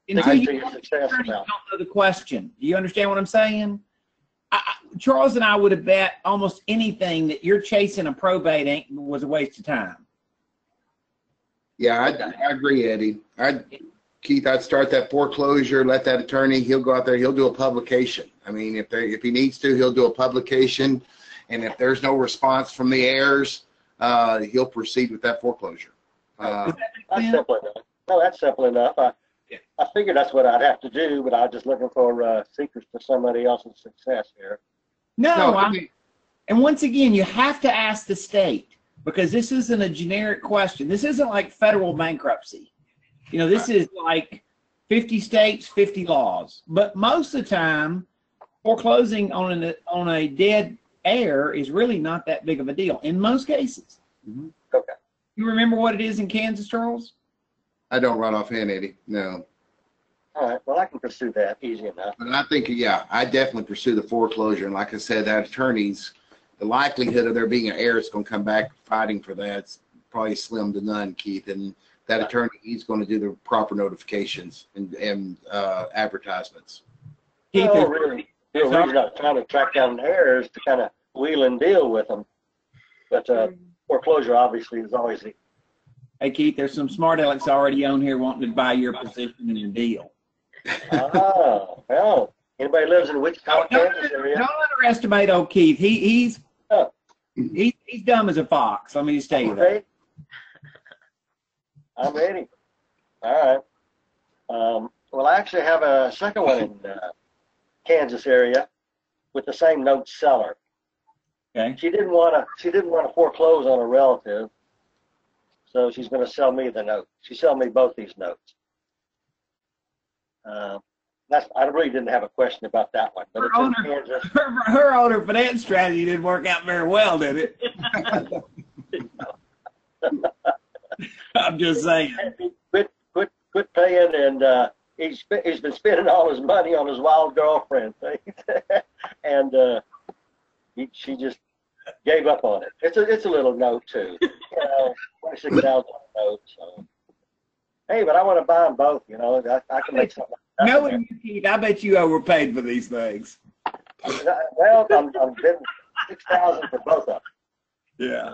until I you see your success don't about. know the question. Do you understand what I'm saying? Charles and I would have bet almost anything that you're chasing a probate was a waste of time. Yeah, I agree, Eddie. Keith, I'd start that foreclosure, let that attorney, he'll go out there, he'll do a publication. I mean, if he needs to, he'll do a publication. And if there's no response from the heirs, he'll proceed with that foreclosure. That's simple enough. No, that's simple enough. I figured that's what I'd have to do, but I'm just looking for secrets to somebody else's success here. And once again, you have to ask the state, because this isn't a generic question. This isn't like federal bankruptcy. You know, this is like 50 states, 50 laws. But most of the time, foreclosing on a dead heir is really not that big of a deal in most cases. Mm-hmm. Okay. You remember what it is in Kansas, Charles? I don't run offhand, Eddie. No. All right. Well, I can pursue that easy enough. But I think, yeah, I definitely pursue the foreclosure. And like I said, that attorney's, the likelihood of there being an heir that's going to come back fighting for that's probably slim to none, Keith. And that attorney, he's going to do the proper notifications and advertisements. Keith, Well, really, the reason I'm trying to track down heirs to kind of wheel and deal with them. But foreclosure obviously is always the. Hey, Keith, there's some smart alecks already on here wanting to buy your position in your deal. Well, anybody lives in Wichita, Kansas area? Don't underestimate old Keith. He's dumb as a fox. Let me just tell you that. I'm ready. All right. Well, I actually have a second one in Kansas area with the same note seller. Okay. She didn't want to foreclose on a relative, so she's going to sell me the note. She sold me both these notes. I really didn't have a question about that one, but it's in Kansas. Her owner finance strategy didn't work out very well, did it? I'm just saying. Quit paying, and he's been spending all his money on his wild girlfriend thing, and she just gave up on it. It's a little note too, $26,000 note. So hey, but I want to buy them both. You know, I can make something. Knowing you, Keith, I bet you overpaid for these things. Well, I'm bidding $6,000 for both of them. Yeah.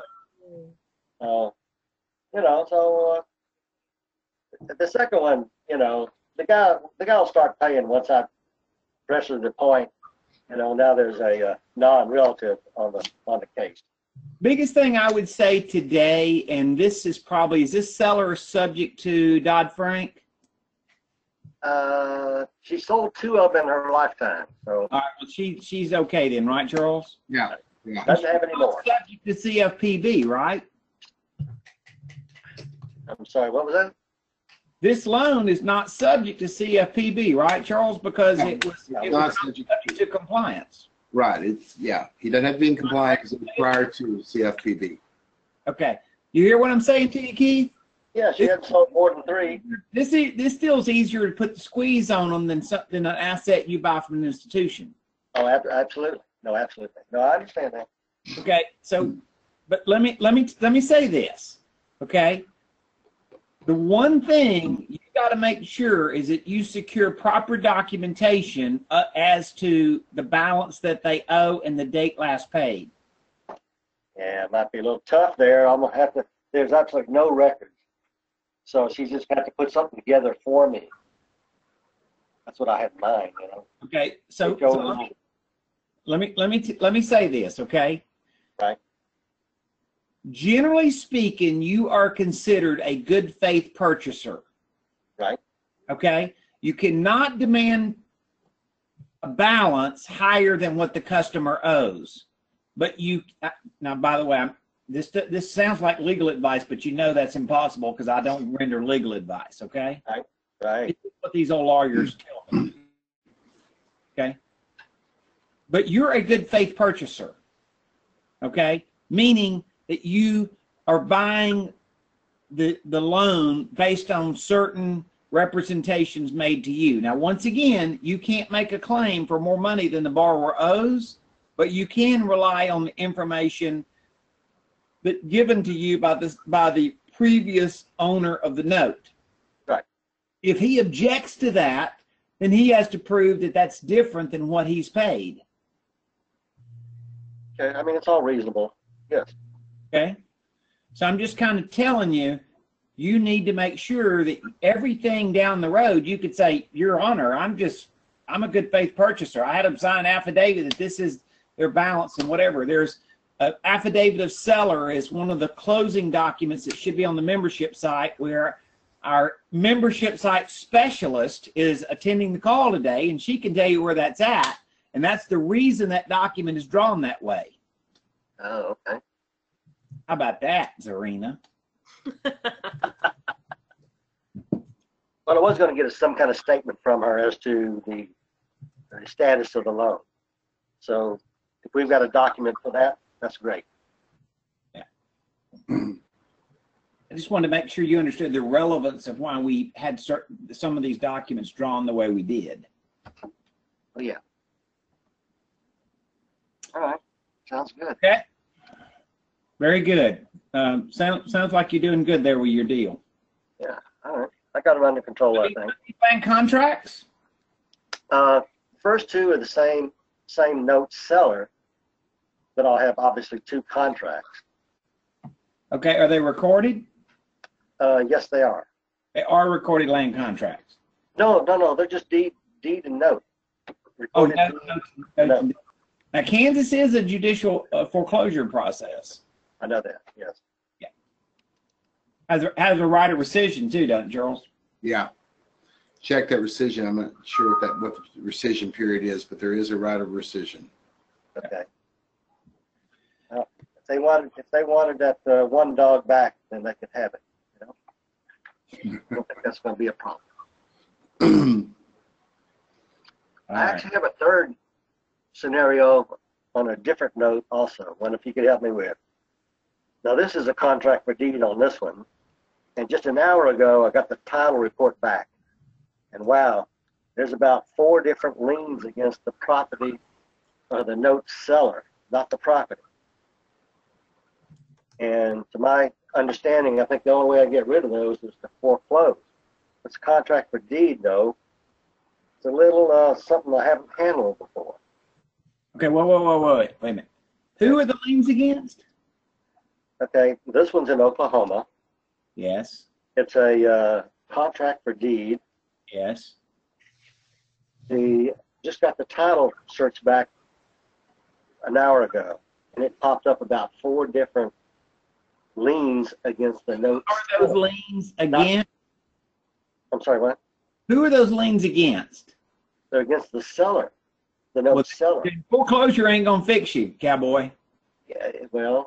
You know, so the second one, you know, the guy will start paying once I pressure the point. You know, now there's a non-relative on the case. Biggest thing I would say today, and this is probably, is this seller subject to Dodd-Frank? She sold 2 of them in her lifetime. So all right, well, she's okay then, right, Charles? Yeah. Doesn't have any more. Subject to CFPB, right? I'm sorry, what was that? This loan is not subject to CFPB, right, Charles? Because it was not subject to compliance. Right. He doesn't have to be in compliance because it was prior to CFPB. Okay. You hear what I'm saying to you, Keith? Yeah, she hadn't sold more than 3. This still is easier to put the squeeze on them than an asset you buy from an institution. Oh, absolutely. No, absolutely. No, I understand that. Okay. So, but let me say this. Okay. The one thing you got to make sure is that you secure proper documentation as to the balance that they owe and the date last paid. Yeah, it might be a little tough there. I'm gonna have to. There's absolutely no records, so she's just got to put something together for me. That's what I had in mind, you know. Okay, so let me say this, okay? Right. Generally speaking, you are considered a good faith purchaser. Right. Okay? You cannot demand a balance higher than what the customer owes. But now, by the way, this sounds like legal advice, but you know that's impossible because I don't render legal advice, okay? Right. This is what these old lawyers tell me. Okay? But you're a good faith purchaser. Okay? Meaning that you are buying the loan based on certain representations made to you. Now, once again, you can't make a claim for more money than the borrower owes, but you can rely on the information that given to you by the previous owner of the note. Right. If he objects to that, then he has to prove that that's different than what he's paid. Okay, I mean, it's all reasonable. Yes. Okay? So I'm just kind of telling you, you need to make sure that everything down the road, you could say, Your Honor, I'm a good faith purchaser. I had them sign an affidavit that this is their balance and whatever. There's an affidavit of seller is one of the closing documents that should be on the membership site, where our membership site specialist is attending the call today, and she can tell you where that's at. And that's the reason that document is drawn that way. Oh, okay. How about that, Zarina? Well, I was going to get some kind of statement from her as to the status of the loan. So if we've got a document for that, that's great. Yeah. I just wanted to make sure you understood the relevance of why we had some of these documents drawn the way we did. Oh, yeah. All right. Sounds good. Okay. Very good. Sounds like you're doing good there with your deal. Yeah. All right. I got it under control, I think. Bank contracts? First two are the same note seller, but I'll have obviously two contracts. Okay. Are they recorded? Yes, they are. They are recorded land contracts. No. They're just deed and note. Recorded no. Now, Kansas is a judicial foreclosure process. I know that, yes. Yeah. Has a right of rescission too, doesn't it, Charles? Yeah. Check that rescission. I'm not sure what the rescission period is, but there is a right of rescission. Okay. If they wanted that one dog back, then they could have it. You know, I don't think that's going to be a problem. I actually have a third scenario on a different note also, one if you could help me with. Now, this is a contract for deed on this one, and just an hour ago, I got the title report back, and wow, there's about 4 different liens against the property or the note seller, not the property. And to my understanding, I think the only way I get rid of those is to foreclose. It's a contract for deed, though. It's a little something I haven't handled before. Okay, wait a minute. Who are the liens against? Okay, this one's in Oklahoma. Yes. It's a contract for deed. Yes. Just got the title search back an hour ago, and it popped up about 4 different liens against the note. Who are those liens against? I'm sorry, what? Who are those liens against? They're against the seller, the note seller. Foreclosure ain't gonna fix you, cowboy. Yeah, well.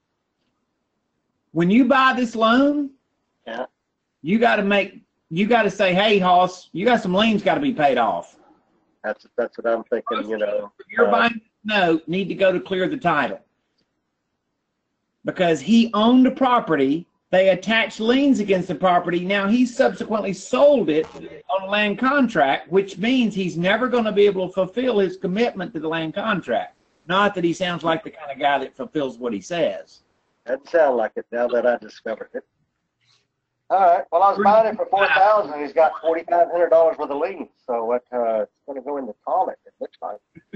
When you buy this loan, yeah, you got to say, hey, Hoss, you got some liens got to be paid off. That's what I'm thinking. You know, you're buying this note, need to go to clear the title because he owned the property. They attached liens against the property. Now he subsequently sold it on a land contract, which means he's never going to be able to fulfill his commitment to the land contract. Not that he sounds like the kind of guy that fulfills what he says. Doesn't sound like it now that I discovered it. All right. Well, I was buying it for $4,000. He's got $4,500 worth of liens, so it's going to go into common. It looks like.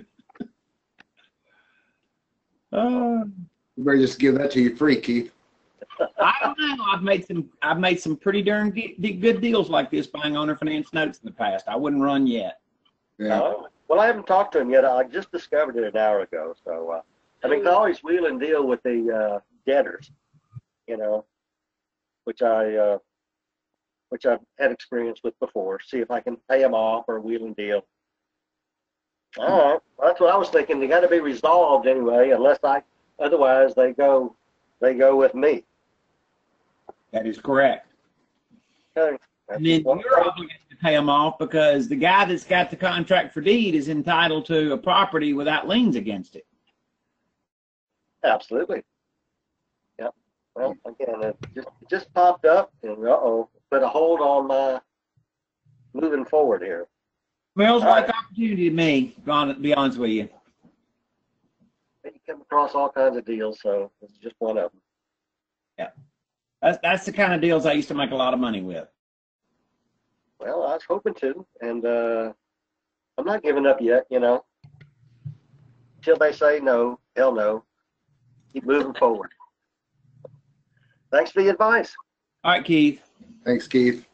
You better just give that to you free, Keith. I don't know. I've made some pretty darn good deals like this buying owner finance notes in the past. I wouldn't run yet. Yeah. Well, I haven't talked to him yet. I just discovered it an hour ago. So I mean, I always wheel and deal with the debtors, you know, which I've had experience with before. See if I can pay them off or wheel and deal. All right, well, that's what I was thinking. They got to be resolved anyway, otherwise they go with me. That is correct. Okay. And then you're obligated to pay them off because the guy that's got the contract for deed is entitled to a property without liens against it. Absolutely. Yep. Well, again, it just popped up, and put a hold on my moving forward here. Smells like opportunity to me, to be honest with you. You come across all kinds of deals, so it's just one of them. Yeah. That's the kind of deals I used to make a lot of money with. Well, I was hoping to, and I'm not giving up yet, you know. Till they say no, hell no. Keep moving forward. Thanks for the advice. All right, Keith. Thanks, Keith.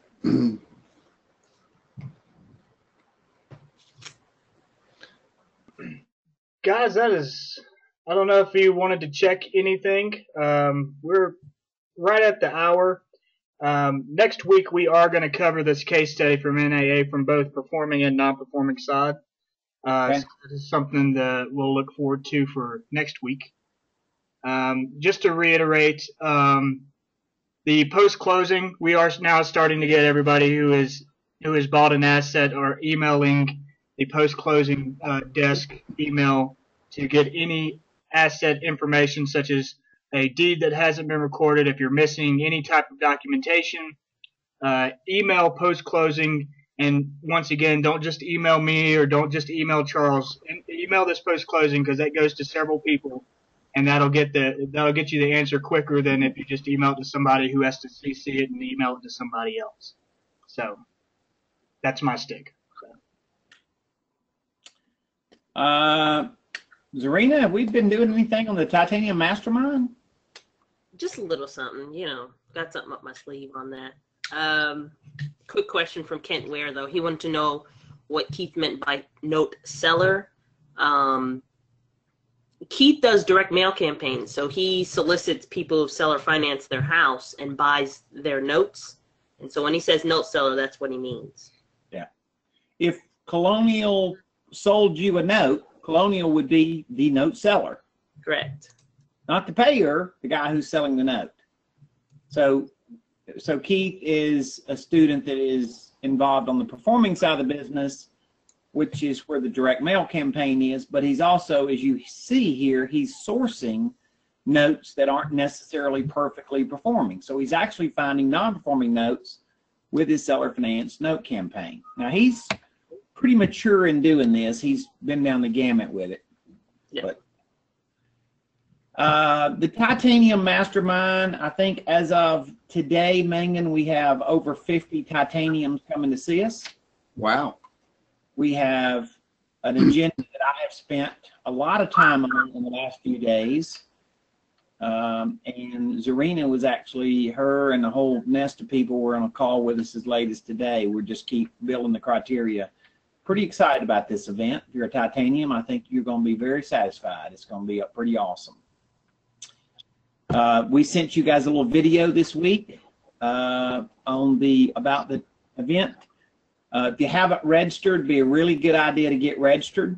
Guys, I don't know if you wanted to check anything. We're right at the hour. Next week, we are going to cover this case study from NAA from both performing and non-performing side. Okay. So this is something that we'll look forward to for next week. Just to reiterate, the post-closing, we are now starting to get everybody who has bought an asset or emailing the post-closing desk email to get any asset information such as a deed that hasn't been recorded. If you're missing any type of documentation, email post-closing. And once again, don't just email me or don't just email Charles. Email this post-closing because that goes to several people, and that'll get you the answer quicker than if you just email it to somebody who has to CC it and email it to somebody else. So that's my stick. Zarina, have we been doing anything on the Titanium Mastermind? Just a little something, got something up my sleeve on that. Quick question from Kent Ware, though. He wanted to know what Keith meant by note seller. Keith does direct mail campaigns, so he solicits people who seller finance their house and buys their notes. And so when he says note seller, that's what he means. Yeah. If Colonial sold you a note, Colonial would be the note seller. Correct. Not the payer, the guy who's selling the note. So Keith is a student that is involved on the performing side of the business, which is where the direct mail campaign is, but he's also, as you see here, he's sourcing notes that aren't necessarily perfectly performing. So he's actually finding non-performing notes with his seller finance note campaign. Now he's pretty mature in doing this. He's been down the gamut with it. Yeah. But the Titanium Mastermind, I think as of today, Mangan, we have over 50 Titaniums coming to see us. Wow. We have an agenda that I have spent a lot of time on in the last few days. And Zarina was actually, her and the whole nest of people were on a call with us as late as today. We're just keep building the criteria. Pretty excited about this event. If you're a Titanium, I think you're going to be very satisfied. It's going to be pretty awesome. We sent you guys a little video this week about the event. If you haven't registered, it'd be a really good idea to get registered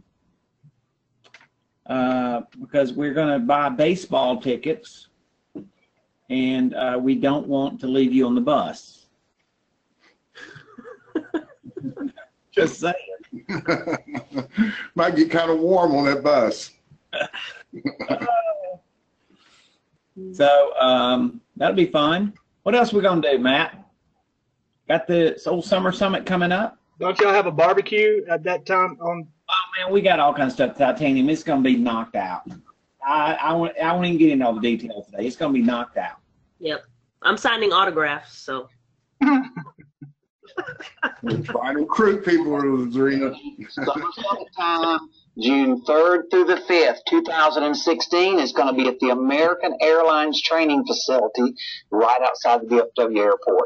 because we're going to buy baseball tickets, and we don't want to leave you on the bus. Just saying. Might get kind of warm on that bus. So that'll be fun. What else are we going to do, Matt? Got the Soul Summer Summit coming up. Don't y'all have a barbecue at that time? Oh man, we got all kinds of stuff. Titanium, it's going to be knocked out. I won't even get into all the details today. It's going to be knocked out. Yep. I'm signing autographs, so. We're trying to recruit people, Zarina. Summertime, June 3rd through the 5th, 2016, is going to be at the American Airlines Training Facility right outside the DFW airport.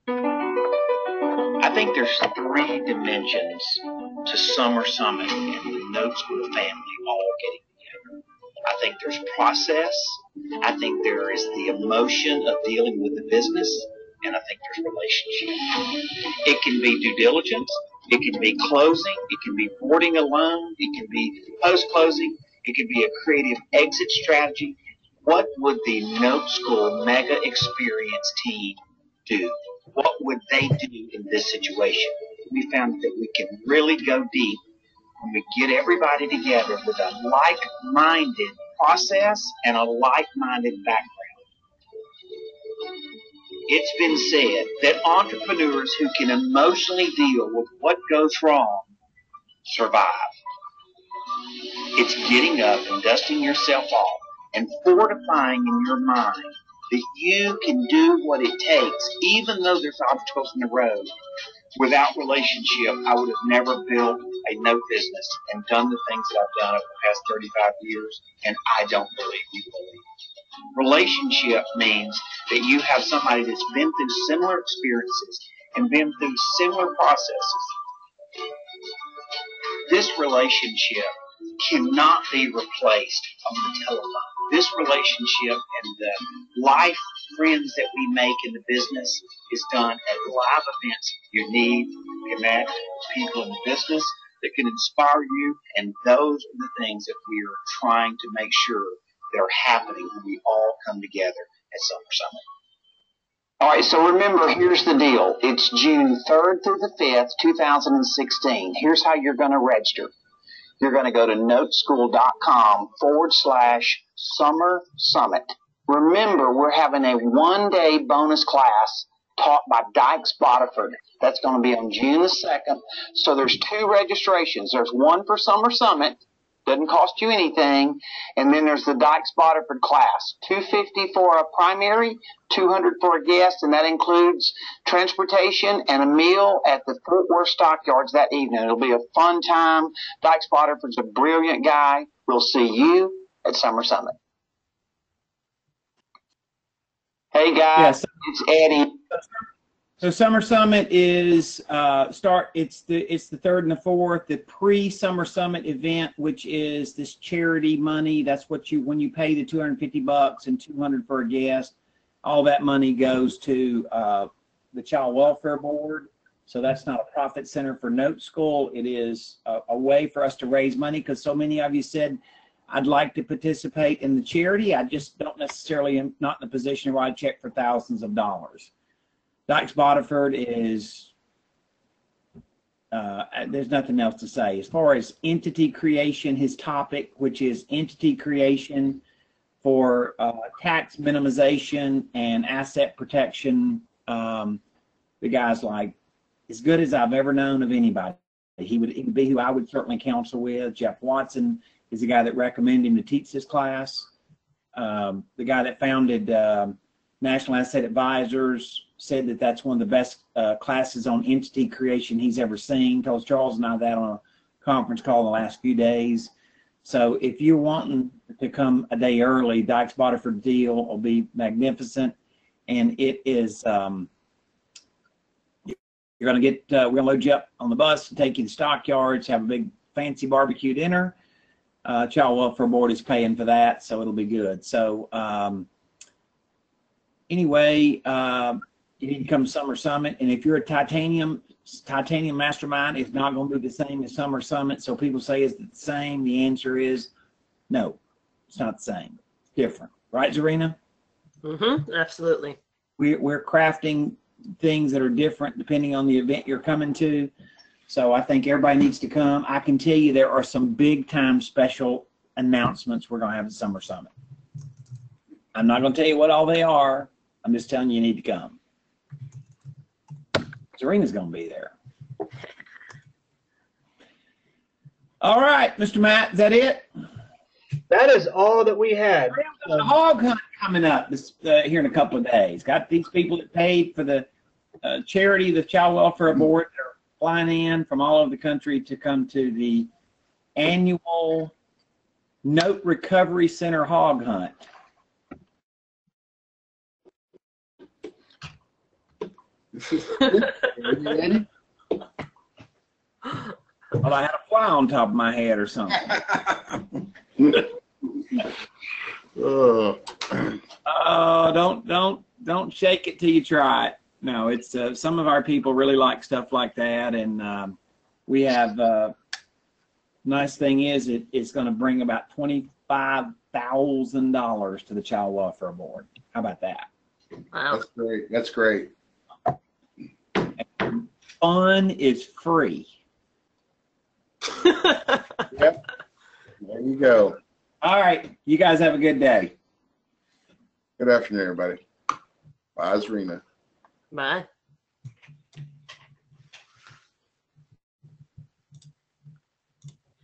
I think there's 3 dimensions to Summer Summit and the Note School family all getting together. I think there's process. I think there is the emotion of dealing with the business. And I think there's relationship. It can be due diligence. It can be closing. It can be boarding a loan. It can be post-closing. It can be a creative exit strategy. What would the Note School Mega Experience team do? What would they do in this situation? We found that we can really go deep when we get everybody together with a like-minded process and a like-minded background. It's been said that entrepreneurs who can emotionally deal with what goes wrong survive. It's getting up and dusting yourself off and fortifying in your mind that you can do what it takes, even though there's obstacles in the road, Without relationship, I would have never built a note business and done the things that I've done over the past 35 years, and I don't believe you believe. Relationship means that you have somebody that's been through similar experiences and been through similar processes. This relationship cannot be replaced on the telephone. This relationship and the life friends that we make in the business is done at live events. You need to connect with people in the business that can inspire you, and those are the things that we are trying to make sure that are happening when we all come together at Summer Summit. All right, so remember, here's the deal. It's June 3rd through the 5th, 2016. Here's how you're going to register. You're going to go to noteschool.com/Summer Summit. Remember, we're having a one-day bonus class taught by Dykes Botiford. That's going to be on June the 2nd. So there's 2 registrations. There's one for Summer Summit. Doesn't cost you anything. And then there's the Dykes Botiford class. $250 for a primary, $200 for a guest, and that includes transportation and a meal at the Fort Worth Stockyards that evening. It'll be a fun time. Dykes Botiford's a brilliant guy. We'll see you at Summer Summit. Hey guys, it's Eddie. So Summer Summit is it's the 3rd and the 4th. The pre-Summer Summit event, which is this charity money, that's what when you pay the $250 and $200 for a guest, all that money goes to the Child Welfare Board. So that's not a profit center for Note School. It is a way for us to raise money, because so many of you said, I'd like to participate in the charity. I just don't necessarily am not in a position to write a check for thousands of dollars. Dykes Botiford is, there's nothing else to say. As far as entity creation, his topic, which is entity creation for tax minimization and asset protection, the guy's like as good as I've ever known of anybody. He would be who I would certainly counsel with. Jeff Watson is the guy that recommended him to teach this class. The guy that founded National Asset Advisors said that that's one of the best classes on entity creation he's ever seen. Told Charles and I that on a conference call the last few days. So if you're wanting to come a day early, Dykes Botiford deal will be magnificent. And it is, you're going to get, we're going to load you up on the bus and take you to Stockyards, have a big fancy barbecue dinner. Child Welfare Board is paying for that, so it'll be good. So anyway, you need to come to Summer Summit, and if you're a Titanium Mastermind, it's not going to be the same as Summer Summit. So people say, is it the same? The answer is no, it's not the same. It's different, right, Zarina? Absolutely. We're crafting things that are different depending on the event you're coming to. So I think everybody needs to come. I can tell you there are some big time special announcements we're going to have at Summer Summit. I'm not going to tell you what all they are. I'm just telling you need to come. Zarina's going to be there. All right, Mr. Matt, is that it? That is all that we had. There's a hog hunt coming up here in a couple of days. Got these people that paid for the charity, the Child Welfare Board. They're flying in from all over the country to come to the annual Note Recovery Center hog hunt. Ready? Well, I had a fly on top of my head or something. Don't shake it till you try it. No, it's some of our people really like stuff like that, and we have. Nice thing is, it's going to bring about $25,000 to the Child Welfare Board. How about that? Wow. That's great. That's great. And fun is free. Yep. There you go. All right. You guys have a good day. Good afternoon, everybody. Bye, Zarina. Bye.